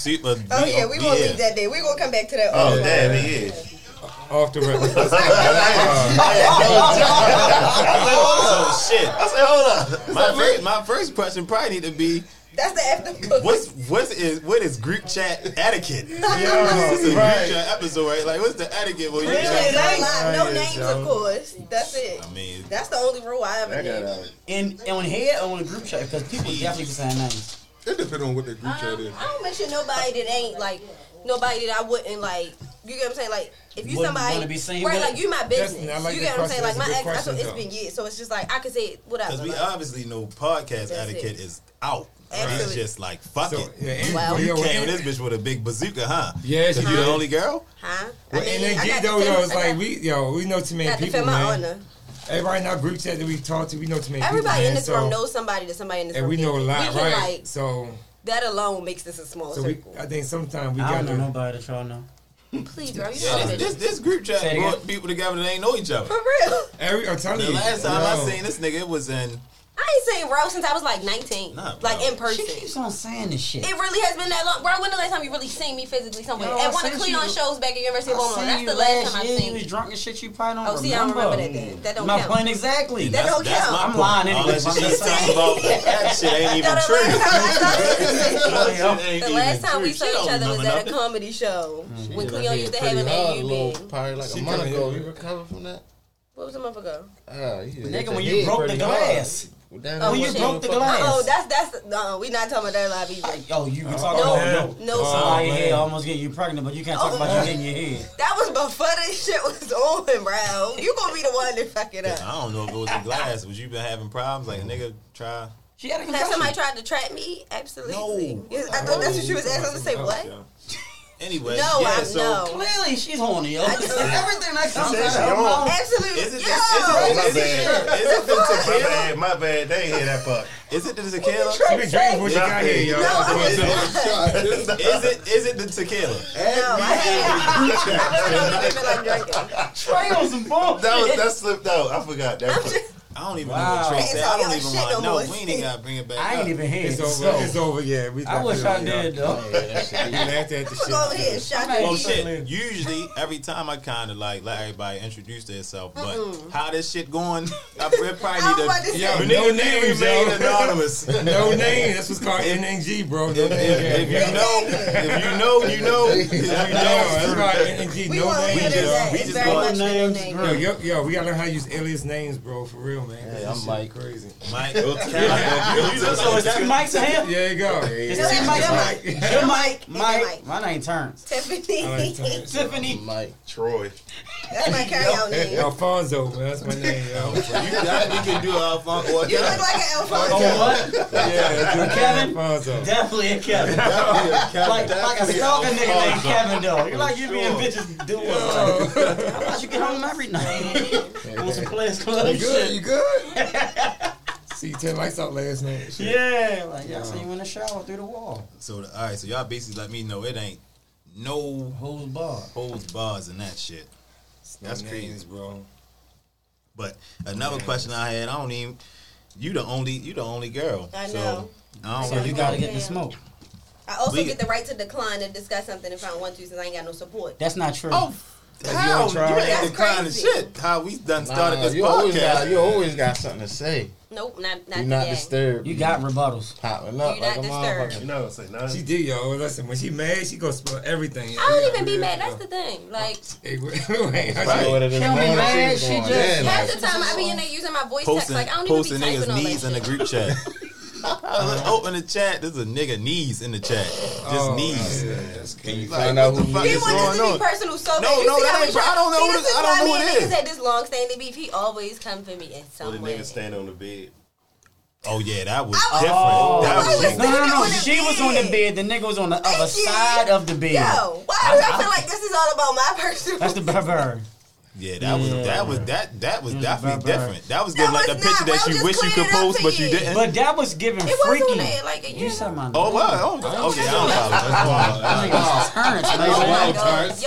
super. Oh yeah, we won't leave that day. We gonna come back to that. Oh damn, he is. Off the record. So shit. I said, hold up. My first question probably need to be. That's the after. What is group chat etiquette? Yo, This is a right. group chat episode, right? Like, what's the etiquette? Well, No names, of course. That's it. I mean, That's the only rule I ever I did. got out. And on here or on the group chat, because people definitely be saying names. It depends on what the group chat is. I don't mention nobody that ain't like nobody that I wouldn't like. You get what I'm saying? Like if you Wouldn't somebody, wanna be seen right? with? Like you my business. I like you the get what I'm saying? Like question. my That's a ex, good it's question, been years, so it's just like I could say it, whatever. because we like, obviously know podcast That's etiquette it. is out. Absolutely. It's just like fuck So, it. yeah, and, Wow. well, You yo, came and- with this bitch with a big bazooka, huh? Yeah, she Cause you the did. only girl. huh? Well, I mean, and I then got though, to yo, it's defend- I like we know too many got to people, defend my man. honor. Everybody in our group chat that we talk to, we know too many Everybody people, in this man, room so- knows somebody that somebody in this and room. we know a lot, we can, right? Like, So that alone makes this a small we, circle. I think sometimes we I got don't know to. nobody that y'all know. Please, bro, you Yeah, know this group chat Say it brought again. people together that ain't know each other. for real. I'm telling The you. last time yo, I seen this nigga, it was in. I ain't saying bro since I was like 19, Nah, like bro. in person. She keeps on saying this shit. It really has been that long, bro. When the last time you really seen me physically somewhere? Yo, At I one of seen Cleon you- shows back at University of I Baltimore. seen That's you the last last time I've year. seen You was you. drunk and shit. You probably don't Oh, see, I don't remember that then. That don't My count. point exactly. That don't count. my I'm point. lying All anyway. that shit she's talking about, that shit ain't even No, true. the last time we saw She each don't other was remember at a nothing. comedy show when Yeah, Cleon that used to hit have him pretty hard, at a little- UB. Probably like She a month couldn't ago. hear You recovered from that? What was a month ago? Nigga, when you broke the glass. Oh, When you shit. broke the glass. Oh, that's no. We not talking about that live either. Yo, you can talk No, about no, somebody man. here almost getting you pregnant, but you can't talk about you getting your head. That was before this shit was on, bro. You gonna be the one that fuck it up. I don't know if it was the glass. Was you been having problems? Like a nigga try. She had a Has concussion. somebody tried to trap me? Absolutely. No. Yes, I thought that's what she was asking us to say. What? Anyway, No, yeah. I So know. Clearly, she's horny, yo. I just- Everything that comes said out she of her on. mouth. Absolutely. is it Yo! My bad. They ain't hear that part. Is it the tequila? She been drinking before she got here, yo. No, That's I what's didn't. up. Is it the tequila? No, I really don't even like drinking. Trey on some bullshit. That slipped out. I forgot that part. I don't even Wow. know what Trey Can't said. tell I don't y'all even shit want to no know. more. We ain't even got to bring it back I up. ain't even here. It's over. So. It's over. Yeah, we. I wish I did, though. We laughed at the I'm gonna go ahead and shit. shot Hey, Well, you. shit. Usually, every time I kind of like let everybody introduce themselves, but how this shit going, I probably I was about to need say. Yo, to. no names, remain yo. anonymous. No name. That's what's called NNG, bro. No name. If you know, you know. If you Yo, know, that's called NNG. We No won't leave names, it at yo. that. we It's just very going much middle names, name. bro. Yo, we gotta learn how to use alias names, bro. For real, man. Hey, This I'm shit Mike. Crazy. Mike. So it's two mics in here? There you go. It's No, two that's mics. Mike. Good Mike. Mike. Mike. My name Terrence. Tiffany. I like Terrence. Tiffany. Mike. Troy. That's my carry-out name. Alfonso, man. That's my name, yo. We can do our fun. You look like an Alfonso. Oh, what? Yeah, Kevin? Alfonso. Definitely a Kevin. Like a stalker nigga named Kevin, though. You're like, you being bitches doing something. How about you get home every night? On some Players Club You good? shit. You good? See, you turned lights out last night. Shit. Yeah. Like, yeah, I see you in the shower through the wall. So, all right. So y'all basically let me know it ain't no Who's bar? holds bars and that shit. That's No crazy, names, bro. But another question I had, I don't even. You the only girl. I So know. I don't. So you gotta get the smoke. I also We- get the right to decline to discuss something if I don't want to, since I ain't got no support. That's not true. Oh, Like, how? you ain't You tried? ain't That's declining crazy. shit. How we done started this you always podcast. got something to say. Nope, not You're not today. disturbed. You got rebuttals. popping up You're like not a disturbed. motherfucker. No, say nothing. She did, yo. Listen, when she mad, she gonna spill everything. Yo. I don't Yeah, even be real, mad. yo. That's the thing. Like, Hey, wait, Probably what it is. She don't be Morning, mad, was she going, just- yeah, half like, the time I be in there using my voice text. Posting, Like, I don't even be posting typing niggas' all knees that in the shit. group chat. Open the chat. There's a nigga knees in the chat. Just knees. Can you Like, find out what who the fuck He is wants going this to on? be personal so No, bad. You no, see that how ain't- we I don't know see, what this it- is I don't why know me what and it is. niggas had this long-standing beef. He always come for me in Or the some way. nigga stand on the bed. Oh yeah, that was I was- different. Oh. That I was was just- No. on the She was on the bed. bed. The nigga was on the other Thank you. side of the bed. Yo, why do I feel like this is all about my personal? That's the pervert. yeah. That was definitely bad. different. That was giving like the was picture not. that I you was wish just you could cleaning it up post, to but you you. didn't. But that was giving It was on freaky. there, like, You said my name. Oh wow. Oh, okay. I don't follow. That's wild. That nigga's Terrence, Oh man. my God.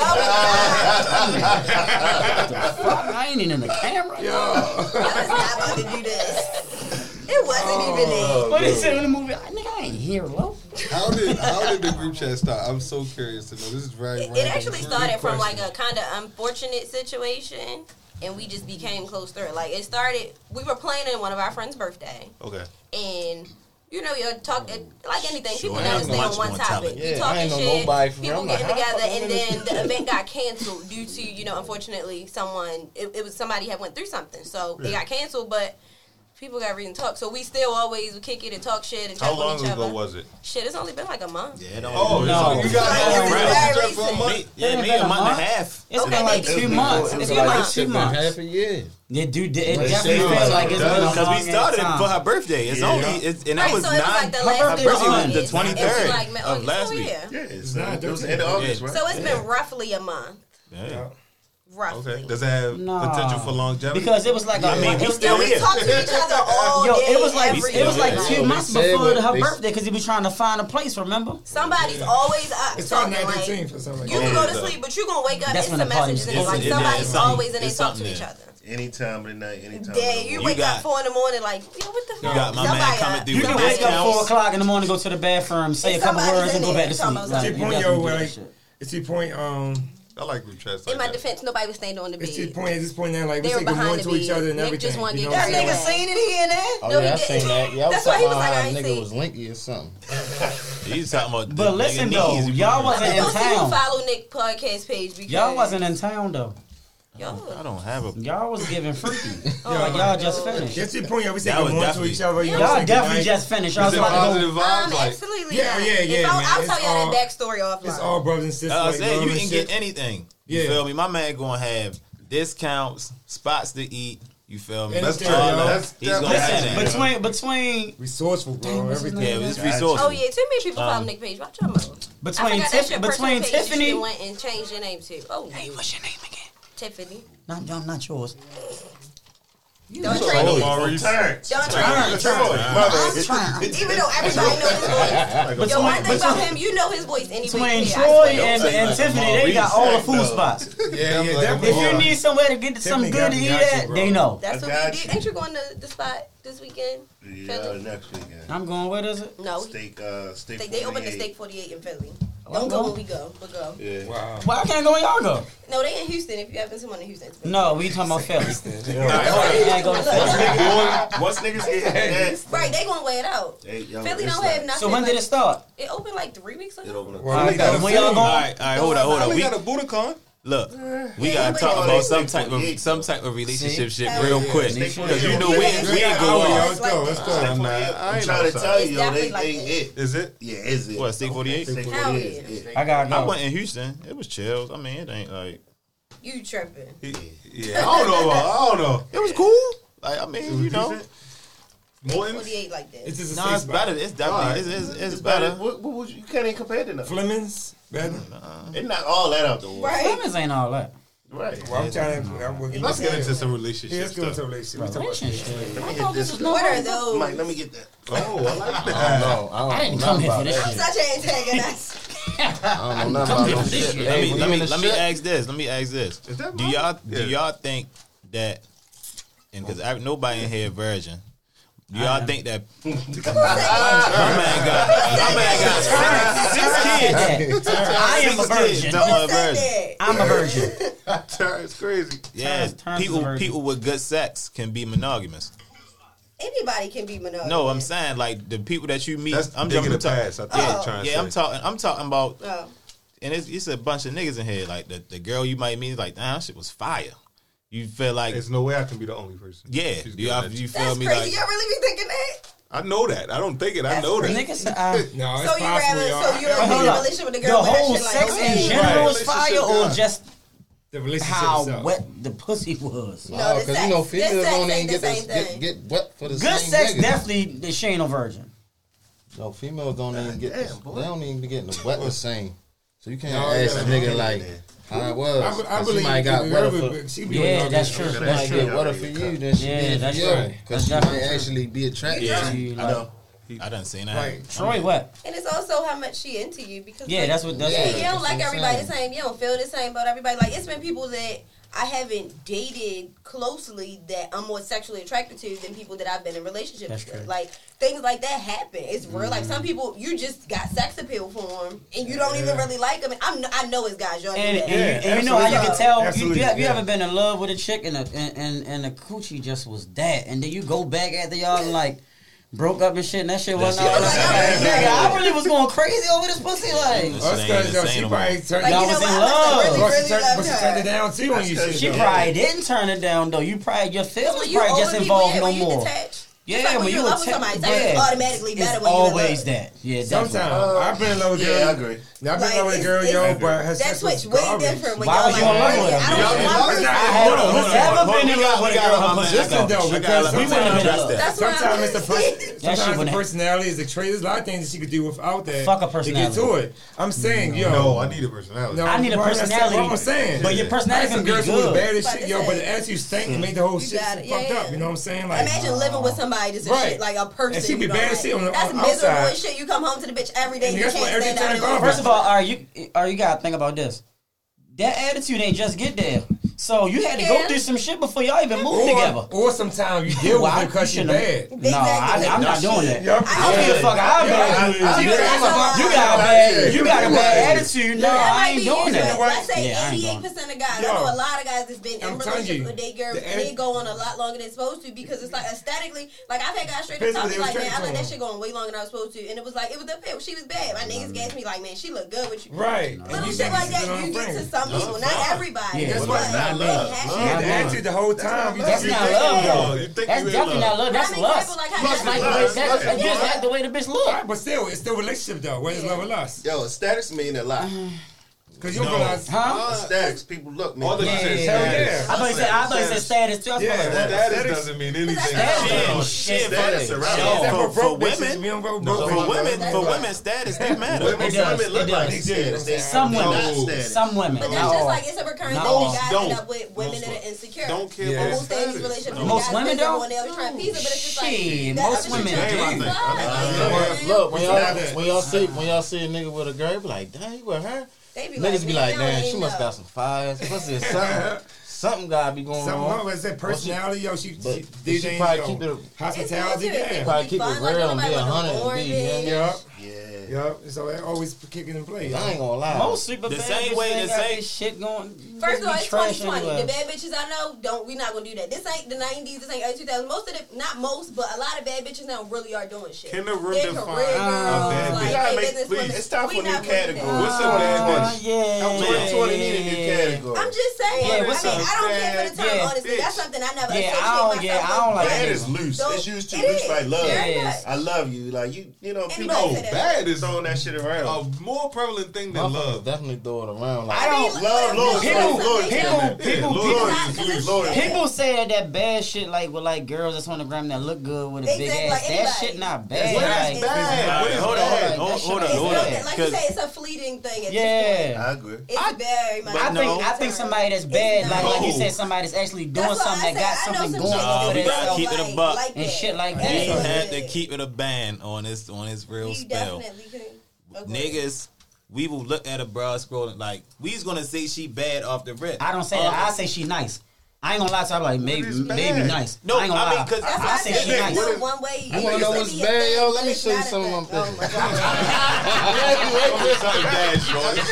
Y'all I ain't even in the camera. was not about to do this. It wasn't even it. What he said in the movie? Nigga, I ain't here, low. How did the group chat start? I'm so curious to know. This is very. It actually started from like a kind of unfortunate situation, and we just became close through it. Like it started, we were planning one of our friends' birthday. Okay. And you know, you're talking like anything. Sure, People never stay on one topic. You talking shit, people getting together, and then the event got canceled due to unfortunately someone. It was somebody had went through something, so it got canceled. But people got reason to talk, so we still always would kick it and talk shit and check on each other. How long ago was it? Shit, it's only been like a month. Yeah, no. You got Very for a month? me a month and a half. It's been like 2 months. It's been like 2 months. Half a year. It definitely feels like it's been a long Because we started time. for her birthday. It's only, and that was so it was like the last her birthday was month. the It's 23rd like, of last week. Yeah, it was end of August, right? So it's been roughly a month. Yeah. Roughly. Okay. Does it have potential for longevity? Because it was like I mean, we still We here. talk to each other all Yo, day. it was like every it was like day. 2 months said before what her they- birthday because he was trying to find a place. Remember? Somebody's always up. It started talking, 19th or something like you that. can go to sleep, but you gonna wake up. That's It's when some the party messages in it. starts. Like It's somebody's something. always in there It's talk to something each there. other. Anytime of the night, anytime. Yeah, of the you week. wake got- up 4 in the morning, like, yo, what the fuck? You got my man Somebody coming up. through You with can wake up discounts. 4 o'clock in the morning, go to the bathroom, say a And couple somebody's words, and in go there back to sleep. talking about Like, It's you the point, definitely yo, do that like, shit. it's the point, I like group chats. In Like my that. defense, nobody was staying on the bed. it's the point. At this point now, like we They were say good behind morning the to each bed. other and Nick everything. just wanted You to know what I'm get saying? that Like, nigga seen it here and there. Oh No, yeah, I he seen didn't. that. Y'all was That's why talking he was about like, how I a ain't nigga see. was linky or something. He's talking about. But the listen nigga though, knees. y'all wasn't in Those people town. follow Nick podcast page because Y'all wasn't in town though. Yo, I don't have a. Y'all was giving freaky. Oh Like my y'all God. just finished. That's the point. Yeah, we say That good was morning to definitely- each other. You know, Y'all say good definitely night. just finished. I Is was it about to go. positive vibes? Like, absolutely Yeah, not. yeah, If man. I'll It's tell y'all all- that backstory offline. It's all brothers and sisters. I like, said love you and can shit. get anything. Yeah. You feel me? My man gonna have discounts, spots to eat. You feel me? That's All true, yo. that. He's gonna have Listen, that. between Resourceful, bro. what's his Everything. Yeah, it's Gotcha. resourceful. Oh yeah, too many people follow Nick page. Watch out, mother. I forgot that's your personal between page that Tiffany. you went and changed your name to. Oh, Hey, what's your name again? Tiffany. Not yours. Don't trade me. Maurice. Terrence. Don't trade me. Mother. Trying. Even though everybody knows his voice. Yo, one thing about him, you know his voice anyway. Between Yeah, Troy I swear. and Tiffany, they got all the food spots. Yeah, yeah, If definitely. you need somewhere to get some Tiffany good to eat got you, at, bro. they know. That's I what got we did. you. Ain't you going to the spot this weekend? Yeah, Philly? next weekend. I'm going, what is it? No. Steak. They opened the Steak 48 in Philly. Well, Don't go go. when we go, but go. Yeah. Wow. Why I can't go when y'all go? No, they in Houston. If you haven't seen one in Houston, it's been- No, we talking about Philly. Yeah. Can't go to Philly. Once niggas get that, Right, they gonna weigh it out. y'all- Philly it's don't like- have nothing. So when did it start? It opened like 3 weeks It ago. opened up. Well, Alright, we got a when y'all film. All going? right, hold on. We We got a Budokan. look. We Yeah, gotta but talk yeah. about Steak some type of relationship See? shit Hell real yeah. quick Steak because you know we Yeah. ain't Yeah. go Oh, yeah, off. let's go. Let's go. Nah, I I'm ain't trying to outside. tell It's you, definitely they like it. Is it? Yeah, is it? What, Steak 48? Steak Hell 48 yeah. is it. I gotta I go. went in Houston. It was chill. I mean, it ain't like You tripping. Yeah, I don't know. it was cool. Like I mean, you know, Morton's? 48 like that. It's just a no, safe it's spot. better. It's definitely it's better. What would you can't even compare to nothing. Fleming's better. It knocked all that out the water. Right. Fleming's ain't all that. Right. Well, I'm trying to. Let's get into some Yeah, relationship let's go into a stuff. relationship. We talk about Relationship. Let me get this. What are those? Mike, let me get that. Oh, I like I that. don't know. I didn't come here for this shit. Such an antagonist. I don't know nothing about no shit. Let me ask this. Let me ask this. Is that Do mine? y'all Yeah. think that? And because nobody in here virgin. Do y'all think that my man got 6 kids? I am a virgin. I'm a virgin. It's crazy. Yeah, Terrence is a virgin. people with good sex can be monogamous. Anybody can be monogamous. No, I'm saying like the people that you meet. That's I'm thinking jumping the past. I think you're trying to Yeah, say. I'm talking about, Oh. and it's a bunch of niggas in here. Like the girl you might meet, like damn, that shit was fire. You feel like There's no way I can be the only person. yeah. She's Do good at you it. feel That's me crazy. like? Y'all really be thinking that? I know that. I don't think it. I That's know that. Niggas, No, it's So you possible, rather, y'all. so you're in hold a up. relationship with a the girl with that whole shit like, sex okay. in general is Right. fire, or Relationship just the relationship how itself. wet the pussy was? No, No, the because sex. you know The females sex don't even ain't the get same this, thing. get wet for the Good same sex nigga. definitely she ain't no virgin. No, females don't even get this. boy. They don't even be getting the wet the same. So you can't No, ask yeah. a nigga like how it was. I 'Cause believe she might got you, wetter but for. she be Yeah, with that's all true. this. She That's might true. get wetter for you than she Yeah, did that's for you. right. Because That's she might definitely true. actually be attracted Yeah. to you. Like, I know. I done seen that. Like, Troy wet. And it's also how much she into you because Yeah, like, that's what. That's yeah, what. you don't like what I'm everybody saying. the same. You don't feel the same about everybody. Like it's been people that I haven't dated closely that I'm more sexually attracted to than people that I've been in relationships with. Like, things like that happen. It's real. Like, some people, you just got sex appeal for them, and you don't even really like them. And I know it's guys. Y'all And you know how you can tell, you ever been in love with a chick and the coochie just was that, and then you go back after y'all and like, broke up and shit, and that shit wasn't all nigga, I really was going crazy over this pussy. Like, she probably turned y'all was in love. But she turned it down too on you. She probably didn't turn it down though. You probably your feelings probably just involved no more. Yeah, when you love somebody, it's automatically better. It's always that. Yeah, sometimes I've been in love with a girl. I agree. I've been in love with a girl, yo, but her sex was way different. Why was you in love with her? I haven't been in love with a girl. Listen though, because we wouldn't have been in love. Sometimes the personality is a trait. There's a lot of things that she could do without that. Fuck a personality. To get to it. I'm saying, yo. No, I need a personality. I need a personality. What I'm saying. But your personality can be good. Girls bad as shit, yo, but the attitude stank and make the whole shit fucked up. You know what I'm saying? Like, imagine living with somebody that's a shit like a person. And she be bad as shit on the outside. That's miserable as shit. You come home to the bitch every day. You can't stand out. First of all, you gotta think about this. That attitude ain't just get there. So you had to go through some shit before y'all even moved together. Or sometimes you deal with it because you're bad. No, I'm not doing that. I don't give a fuck how bad you got a bad attitude. No, I ain't doing that. Let's say 88% of guys. I know a lot of guys that's been in relationships with their girls and they go on a lot longer than it's supposed to because it's like aesthetically, like I've had guys straight up tell me like, man, I let that shit going way longer than I was supposed to. And it was like, it was the pill. She was bad. My niggas gassed me like, man, she looked good with you. Right. Little shit like that you get to some people, not everybody. That's what love. She had the attitude the whole time. That's not love, though. That's definitely not love. That's lust. That's just like the way the bitch look. But still, it's still a relationship, though. Where is love or lust? Yo, status mean a lot. Because you realize, status, people look, man. I thought you said status too. Status doesn't mean anything. Status around. For women, status do matter. Women look like status. Some women. But that's just like, it's a recurring thing that guys end up with women that are insecure. Don't care about status. Most women don't. Shit, most women do. Look, when y'all see a nigga with a girl, be like, dang, you with her? Niggas be like, damn, she must got some fires. What's this? Something gotta be going on. What's that personality? Yo, she probably keep it hospitality. Yeah, probably keep it real and be 100. Yeah, so that always kicking in place. I ain't gonna lie. Most super the bad same way to say shit going. First of all, it's 2020. The bad bitches I know, we're not gonna do that. This ain't the 90s. This ain't early 2000s. Most of the, not most, but a lot of bad bitches now really are doing shit. Can the room define a bad bitch? It's time for a new category. What's a bad bitch? Yeah. 2020 need a new category. I'm just saying. I don't care for the term, honestly. That's something I never associate myself with. I don't like bad is loose. It's used to loose like love. I love you. Like, you know, people bad is throwing that shit around. A more prevalent thing than love. Definitely throw it around. Like, I don't love. People say that bad shit like with like girls that's on the gram that look good with a big ass. That shit not bad. That's bad. Hold on. Like you say, it's a fleeting thing. I agree. It's very much. I think somebody that's bad, like you said, somebody that's actually doing something that got something going on for we gotta keep it a buck and shit like that. We had to keep it a band on his real spell. Niggas, we will look at a broad scrolling like we's gonna say she bad off the rip. I don't say that. I say she nice. I ain't gonna lie to her, like maybe nice. No, I ain't gonna lie. Because I say she nice. One way you wanna know what's bad, yo? Let me show you some of them pictures. Something bad, shorty.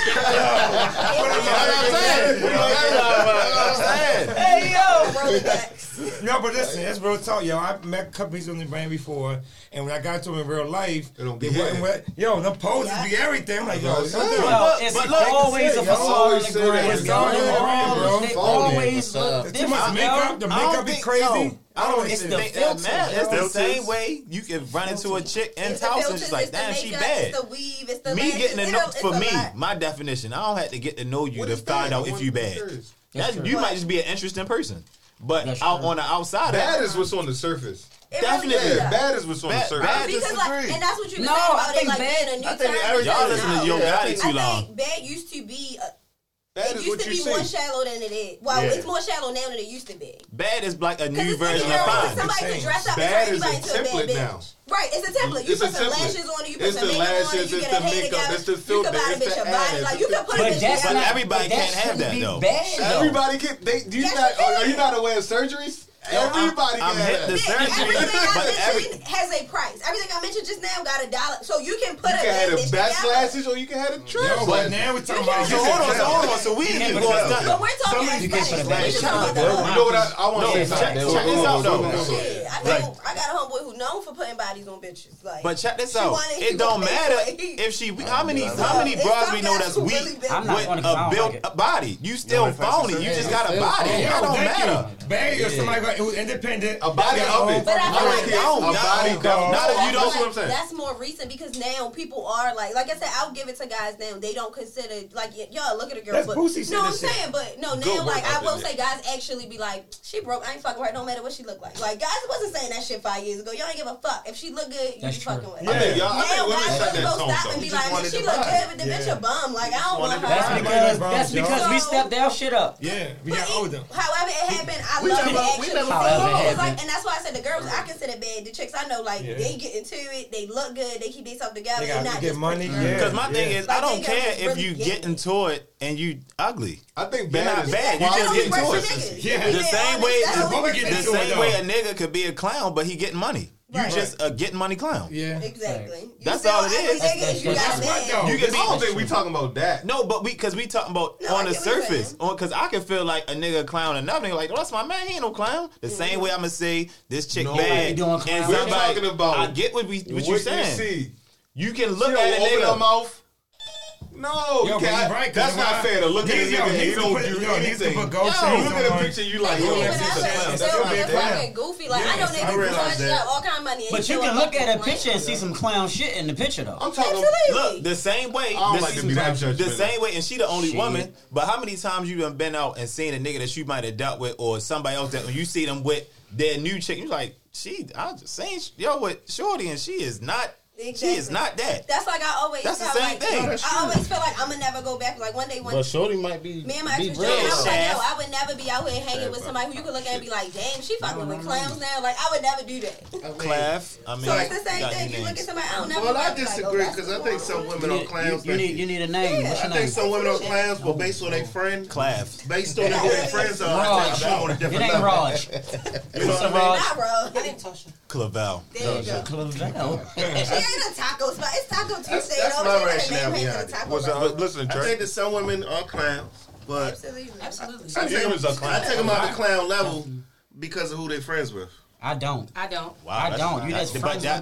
Hey yo, no, but listen, that's real talk, yo. I met companies on the brand before, and when I got to them in real life, they don't be yo, them poses be everything. I'm like, yo, it's always a facade on the ground. They always look too much makeup. The makeup be crazy. I don't even think that matters. It's the same way you can run into a chick in house and she's like, damn, she bad. It's the weave. It's the me getting to know, for me, my definition, I don't have to get to know you to find out if you bad. You might just be an interesting person. But out on the outside, bad is what's on the surface. Definitely, bad is what's on the surface. Bad because and that's what you were saying about it, like being a new term. Y'all listen to Yo Gotti too long. I think bad used to be It used to be more shallow than it is. Well, it's more shallow now than it used to be. Bad is like a new version of fine. Somebody can dress up and turn anybody into a bad bitch. Right, it's a template. You put some lashes on it, you put some makeup on it, you get a hair together, you can buy a bitch a body. Like, you can put a bitch together. But everybody can't have that, though. Everybody can. Are you not aware of surgeries? Everybody I'm hit the surgery, but everything has a price. Everything I mentioned just now got $1, so you can put you can have the backslashes or you can have the trim. But now we're talking about. So hold on. So we ain't even going to. But we're talking aesthetics. You know what I want to say? Check this out though. I got a homeboy who's known for putting bodies on bitches. Like, but check this out. It don't matter if she. How many bras we know that's weak with a built body? You still phony. You just got a body. It don't matter. Bag or somebody who's independent. A body of it. But I feel like not if you don't. What I'm saying. That's more recent because now people are like I said, I'll give it to guys now. They don't consider like y'all look at a girl. That's but Boosie no, I'm saying, but no, now like I will say, guys actually be like, she broke. I ain't fucking with her. No matter what she look like. Like guys wasn't saying that shit 5 years ago. Y'all ain't give a fuck. If she look good, you be fucking with her. Now guys really go stop and be like, she look good, but the bitch a bum. Like I don't want her. That's because we stepped our shit up. Yeah, we got older. However it happened, I love it actually. Like, and that's why I said the girls I consider bad. The chicks I know, like they get into it, they look good, they keep themselves together. They not get money. Because my thing is, I don't care if you get into it and you ugly. I think you're not bad. You just get into it. Yeah. The same way a nigga could be a clown, but he getting money. You just a getting money clown. Yeah, exactly. That's all it is. You I don't think we talking about that. No, but because we talking about on the surface. Because I can feel like a nigga clown and another nigga like, oh, that's my man. He ain't no clown. The same way I'm gonna say this chick bad. And we're talking about. I get what you saying. You can look at a nigga. Open her mouth. No, you can't. Right, that's not fair to look at a nigga and he don't do anything. You look at a picture, you like, yo, that's a clown. That's fucking goofy. Like I know niggas charged up all kind of money. But you can look at a picture and see some clown shit in the picture though. I'm talking. Look, the same way. I don't like to be that judgmental. The same way, and she the only woman. But how many times you done been out and seen a nigga that you might have dealt with or somebody else that when you see them with their new chick, you like, I was just saying, yo, with Shorty, and she is not. Exactly. She is not that. That's like I always. That's the same thing. I always feel like I'm gonna never go back. Like one day, but Shorty might be. Me and my ex was joking. I was like, yo, I would never be out here hanging with somebody who you could look at and be like, damn, she fucking with clowns now. Like I would never do that. Clav. I mean, so it's the same thing. You look at somebody. I don't never. Well, I disagree because I think some women are clowns. You need a name. I think some women are clowns, but based on their friend. Clav. Based on who their friends are. Raj. It ain't Raj. You know what I mean? Not Raj. I didn't touch her. Clavel. There you go. Clavel. She ain't a taco spot. It's Taco Tuesday. That's my rationale behind it. Listen, I think that some women are clowns, but absolutely. I take them out the clown level because of who they're friends with. I don't. Wow, I don't. You just friends. You just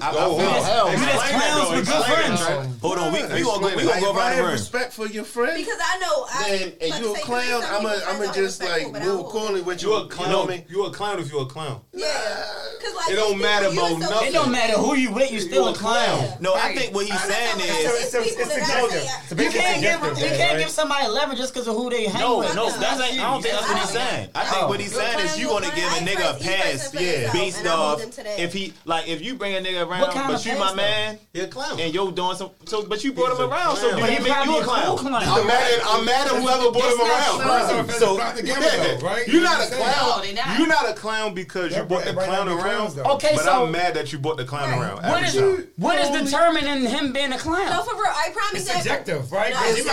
clowns with good friends. Hold on, we gonna go around the room. Respect for your friend. Because I know and you a clown. I'ma just like move accordingly with you. You a clown. You a clown if you a clown. Yeah. It don't matter about nothing. It don't matter who you with. You still a clown. No, I think what he's saying is it's you can't give somebody 11 just because of who they hang with. No, I don't think that's what he's saying. I think what he's saying is you gonna give a nigga a pass. Based off if you bring a nigga around, but you my man, you're a clown, and you're doing some. So, but you brought him around, so do he make you a clown? I'm mad at whoever brought him around. So you're not a clown. You're not a clown because you brought the clown around. Okay, but I'm mad that you brought the clown around. What is determining him being a clown? No, for real, I promise. It's subjective, right?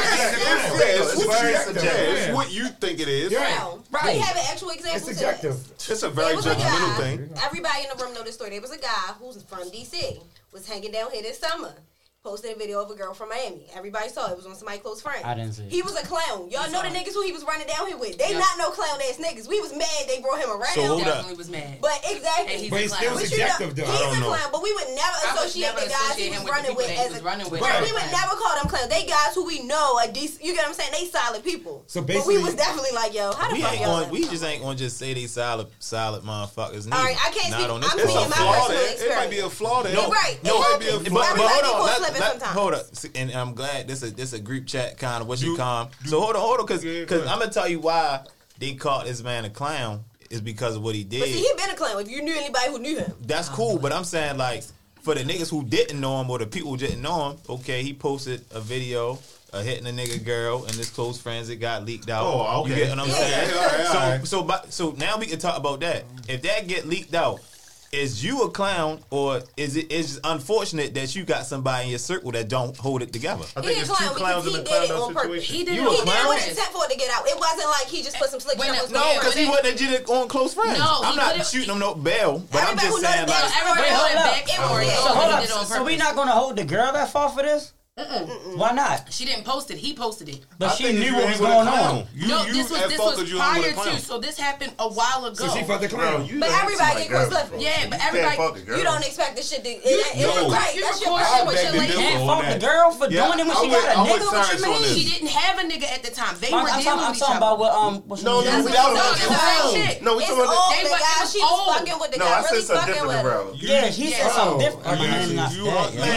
It's what you think it is. Right. We have an actual example. It's subjective. It's a very judgmental thing. Everybody in the room know this story. There was a guy who's from DC, was hanging down here this summer. Posted a video of a girl from Miami. Everybody saw it. It was on somebody's close friend. I didn't see it. He was a clown. Y'all know the niggas who he was running down here with. They not no clown ass niggas. We was mad they brought him around. So hold up. Was mad. But exactly. But he's still subjective though. He's a clown, but we would never associate the guys he was running with as a clown. We would never call them clowns. They guys who we know are decent. You get what I'm saying? They solid people. So basically, but we was definitely like, yo, how the fuck y'all? We just ain't gonna just say they solid motherfuckers. All right, I can't speak. I'm speaking my personal experience. It might be a flaw there. You're right. No, but hold on. Hold up. And I'm glad this a group chat kind of what you calm. So hold on, because I'm gonna tell you why they called this man a clown is because of what he did. But see, he been a clown. If you knew anybody who knew him, that's cool. But I'm saying like for the niggas who didn't know him or the people who didn't know him, okay, he posted a video hitting a nigga girl and his close friends. It got leaked out. Oh, okay. You get what I'm saying? All right. So now we can talk about that. If that get leaked out, is you a clown, or is it just unfortunate that you got somebody in your circle that don't hold it together? I think it's two clowns in a clown situation. He did it with intent for it to get out. It wasn't like he just put some slick shit on. No, because he wasn't just on close friends. No, I'm not shooting him no bail, but I'm just saying like. Everybody hold it back. So we not gonna hold the girl that far for this? Why not? She didn't post it. He posted it. But she knew what was going on. This was prior to. So this happened a while ago. So she fucked the clown. But everybody get slipping. Yeah, but everybody. You don't expect this shit to. Right. That's your question with your lady. You can't fault the girl for doing it when she got a nigga. What you mean? She didn't have a nigga at the time. They were dealing with each other. I'm talking about what. No, that was shit. No, we talking about the guy she was fucking with. The guy really fucking with her. Yeah, he said something different. You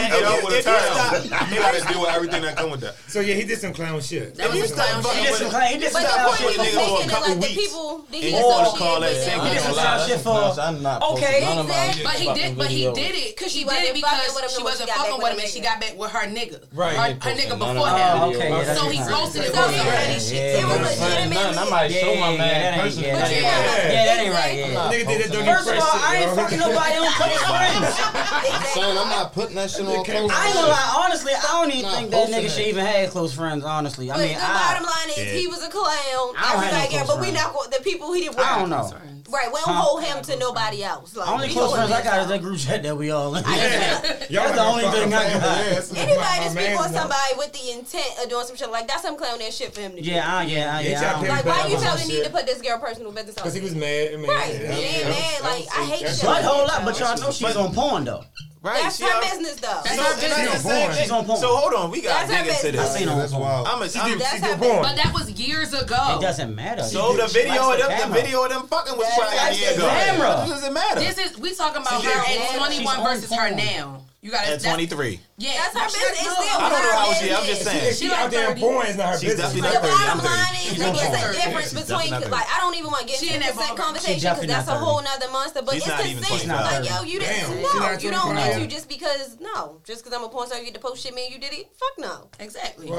gotta deal with everything that come with that. So yeah, he did some clown shit. That was some clown shit. He did some clown shit. But the point he was making is like the people that he associated with him. He did some clown shit for. Okay, but he did it because she wasn't fucking with him and she got back with her nigga. Right. Her nigga before him. So he posted it. It was legitimate. I might show my man personally. Yeah, that ain't right. First of all, I ain't fucking nobody on close friends. Son, I'm not putting that shit on close friends. I ain't gonna lie, honestly, I don't even think that nigga should even have close friends, honestly. But the bottom line is he was a clown. But we not the people he didn't. I don't know. Right, we don't hold him to nobody else. Like, only close friends I got is that group chat that we all in. That's the only thing I got. Anybody to speak on somebody with the intent of doing some shit like that's some clown ass shit for him to do. Yeah. Like, why you felt the need to put this girl personal business on? Because he was mad. Right, he mad. Like, I hate shit. But hold up, but y'all know she's on porn though. Right, that's her business, though. She's on porn. So hold on, we got to dig into this. I seen her porn. That's her business. But that was years ago. It doesn't matter. So the video of them fucking was probably a year ago. Camera. Doesn't matter. We talking about her at 21 versus her now. You got at 23. Yeah, that's her business. It's still I don't know how she. I'm just saying. She out there in porn. It's not her business. Definitely the not 30. bottom line is there's a difference between like I don't even want to get into consent conversation because that's a whole nother monster. But it's consent. Like yo, you didn't. No, you don't need to just because I'm a porn star. You get to post shit. Man, you did it. Fuck no. Exactly.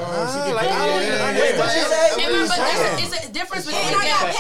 It's a difference between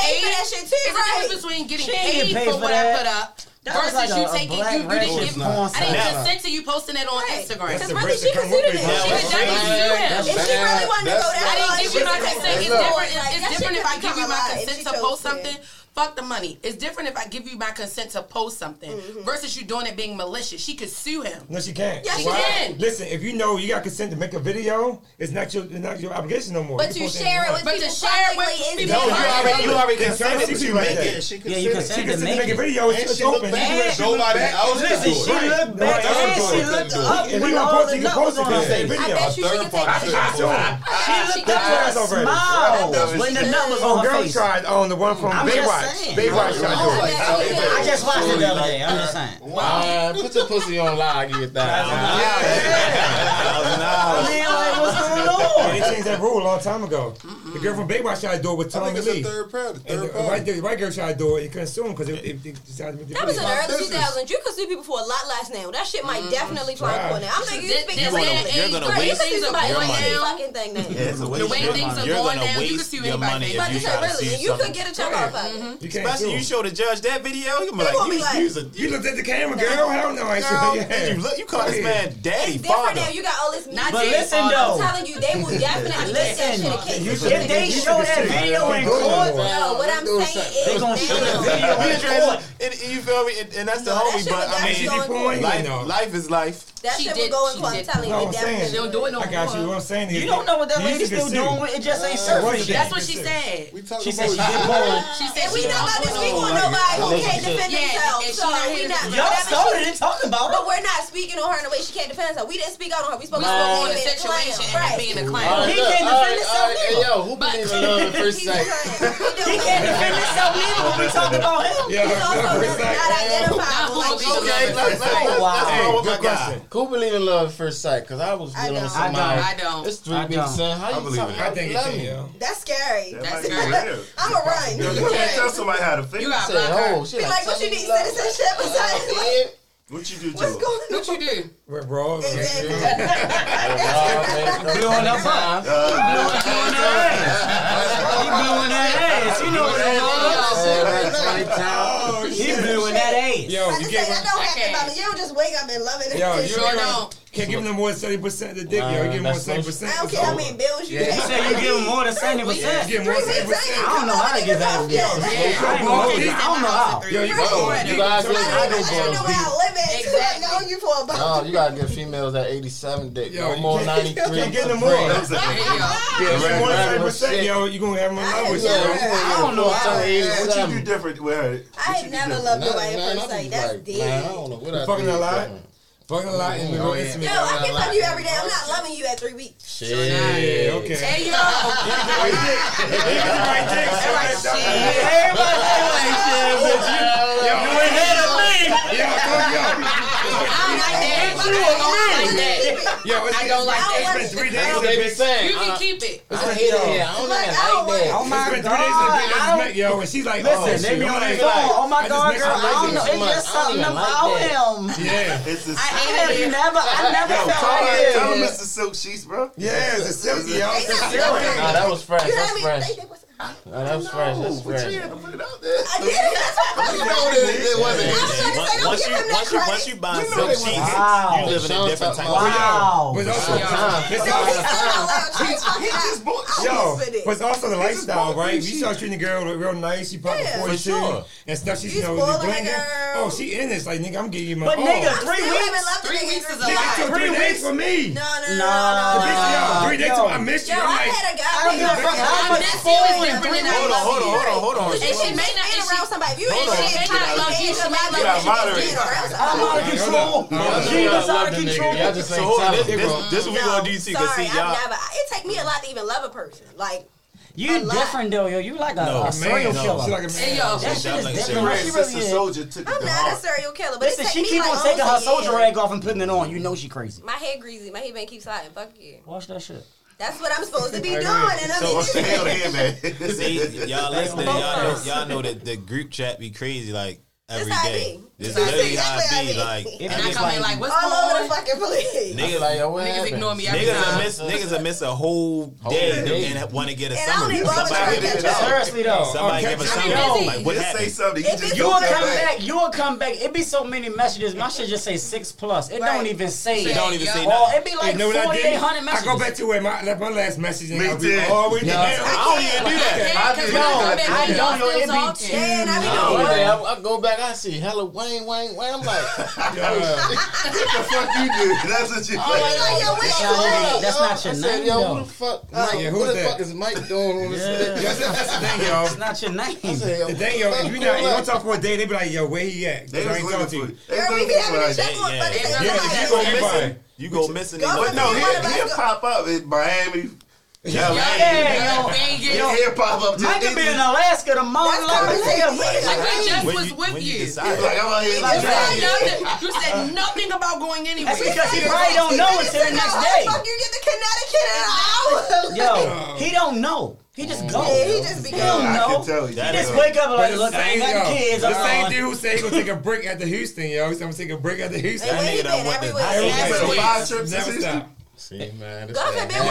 getting paid for what I put up. Versus you taking you didn't give me. I didn't consent to you posting it on Instagram. Because really, she considered it. She could definitely sue him. If she really wanted to go down, I didn't give you my consent. It's different if I give you my consent to post something. Fuck the money. It's different if I give you my consent to post something versus you doing it being malicious. She could sue him. No, she can't. Yeah, she can. Listen, if you know you got consent to make a video, it's not your obligation no more. But to share it with people publicly is you already consented to make it. Yeah, you consented to make a video. It's open. Nobody else can do it. She looked back and she looked up when all the numbers on her face. I bet you she could take a video. She looked up with a smile when the numbers on her face. Girl tried on the one from Baywatch. Baywatch tried to do it. I just watched it the other day. I'm just saying. Put your pussy on live. Give you $1,000. I mean, like, what's going on? They changed that rule a long time ago. The girl from Baywatch tried to do it with Tommy Lee. Third party. The white girl tried to do it. You couldn't sue him because it decided to make the that was in the early 2000s. You could sue people for a lot less now. That shit might definitely fly in court now. I'm thinking you're going to waste your money. The way things are going now, you could sue anybody. But you could get a chunk off of it. Especially you show the judge that video, he'll be like, you looked at the camera, girl. Hell no, I said, you call this man daddy, it's different now. You got all this music. But listen though, I'm telling you, they will definitely get that shit a case. If they show that video in court, no, what I'm saying is they gonna show the video in court. And you feel me? And that's the homie, but I mean, life is life. That shit will go in court. I'm telling you, definitely. She'll do it no more. I got you. What I'm saying is, you don't know what that lady's still doing. It just ain't surface. That's what she said. She said she did porn. She said we not about to speak on nobody who can't defend themselves. So we not. Y'all started talking about it. But we're not speaking on her in a way she can't defend herself. We didn't speak out on her. We spoke on the situation and being a clown. He can't defend himself. Hey yo, who believe in love at first sight? He can't defend himself neither when we talk about him. He's also not identifiable. Good question. Who believe in love at first sight? Because I was dealing with somebody. I don't. It's 3 weeks in. How you believe it? I think it's you. That's scary. That's scary. I'm a run. You can't tell somebody how to feel. You got Be like, what you need citizenship or something. What you do to What's her? going on? What you do? We're bro. Blowing up time. Blowing that ass. He blowing that ass. You know what it is. He blowing that ass. Yo, you get that don't happen about me. You don't just wake up and love it. Yo, you sure don't. Can't give him no more than 70% of the dick, yo. You give him more than 70%. I don't care how many bills you get. You say you give him more than 70%. You give him more than 70%. I don't know how to give that. I don't know how. Yo, you guys I don't know where I live at. I've known you for about. No, you gotta give females that 87 dick. Yo, No more 93. Can't get no more. Yeah, more than 70%, yo. You gonna have him in love with you. I don't know how. What you do different with her? I ain't never loved nobody at first sight. That's dead. I don't know what I fucking a lot. Fucking a lot and we go intimate. Yo, I can fuck you every day. I'm not loving you at 3 weeks. Shit. Yeah, okay. Hey, yo. Everybody Everybody like shit, but you ain't had a thing. Yo, I don't like that. Yo, I don't like that. It's been 3 days. They be saying. You can keep it. I hate it. I don't like that. Oh my It's been 3 days and God. met, yo, and she's like, Listen, oh, they be on their shit. phone. Oh my I God, just girl, miss I her don't know. leggings. It's just something about him. Yeah. It's a I never Yo, felt tell like him it. it's the silk sheets, bro. Yeah, it's a silky, yo. They not silky. silky. Nah, that was fresh. You That's heard me? fresh. They That's fresh. That's But you fresh. had to put it out there. I did it. That's what You know that it wasn't. Once you buy silk sheets, Wow. you live in a different type of Wow. But also, but it's also the lifestyle, right? You start treating the girl real nice. She probably 42 sure. and stuff. She's, You you know, spoiling blinging. the girl. Oh, she in this. Like, nigga, I'm giving you my But all. nigga, 3 weeks. 3 weeks is a Nigga, lot. it took 3 days for me. No. Nah. 3 days. Yo. I missed you. Yo, I'm I like, had a guy. How much That's spoiling? different than I Hold love you. on. And she may not Being around somebody. If you Hold on. ain't She may not love you. She may You gotta love moderate. I'm out of control. Jesus out of control. Y'all just So ain't hold on, telling. this is what we gonna do too. Cause see, y'all. It take me a lot to even love a person. Like, You different though, yo. You like a serial killer. She like a Hey, man. yo. That shit is Like different. What she really Sister is. Soldier took it I'm to not a heart. serial killer, but Listen, it she take keep me on like taking her almost a soldier year. rag off and putting it on. You know she crazy. My head greasy. My head been keep sliding. Fuck you. Watch that shit. That's what I'm supposed to be doing. And I mean, Stay on here, man. See, y'all listening, y'all know that the group chat be crazy like every how it day. be. This is That's literally how exactly it be. how it Like, be. And I come in like, what's all over going the on? fucking place. niggas, Like, yo, what Niggas happened? ignore me every time. niggas will miss a whole day and want to get a And I don't summary. even bother Somebody trying give to it catch out. Seriously though. Somebody give a summary. Yo, Like, what Just say happened? something. If You just it's- You go will back. come back. You will come back. It be so many messages. My shit just say 6+. It don't Right. even say. It don't even say Or nothing. it be like You know what I did? 4,800 I messages. go back to where my last message and Me I'll be too. all the way down. I don't even do that. Yeah, 'cause when I come back, I y'all don't know. still It be talking. Yeah, and I be Oh, doing yeah, I go back, I see hella Wayne. I'm like, What the fuck you do? That's what you like, yo, what's your name? That's not your I said, name, yo, though. who the fuck? Mike, yeah, who who's the that? fuck is Mike doing on this? Yeah. That's the thing, yo. It's not your name. I said, yo, The thing, yo, if you don't talk for a day, they be like, yo, where he at? They I was ain't looking talking to for you. it. Girl, we be having to check on, Yeah, but it's yeah, if you go missing, You go missing. Go But No, One of us he'll go- pop up in Miami. Yeah, yo. He'll pop up. Mike could be in Alaska tomorrow. That's Like, conversation. Like we just When was you- with when you. decide. Like, I'm out here. You said nothing. You said nothing about going anywhere. That's because he probably don't know until the next day. Fuck, you get to Connecticut in an hour. Yo, he don't know. He just go. Yeah, he just be He don't going. I can know. tell you. That He just is- wake up and like, But look, I ain't got the kids. The same I'm dude who said he gonna take a break at the Houston, yo. He said I'm gonna take a break at the Houston. Hey, where nigga he done been? went to- Everywhere. Everywhere. 5 trips Never to stop. see, man. this God man- forbid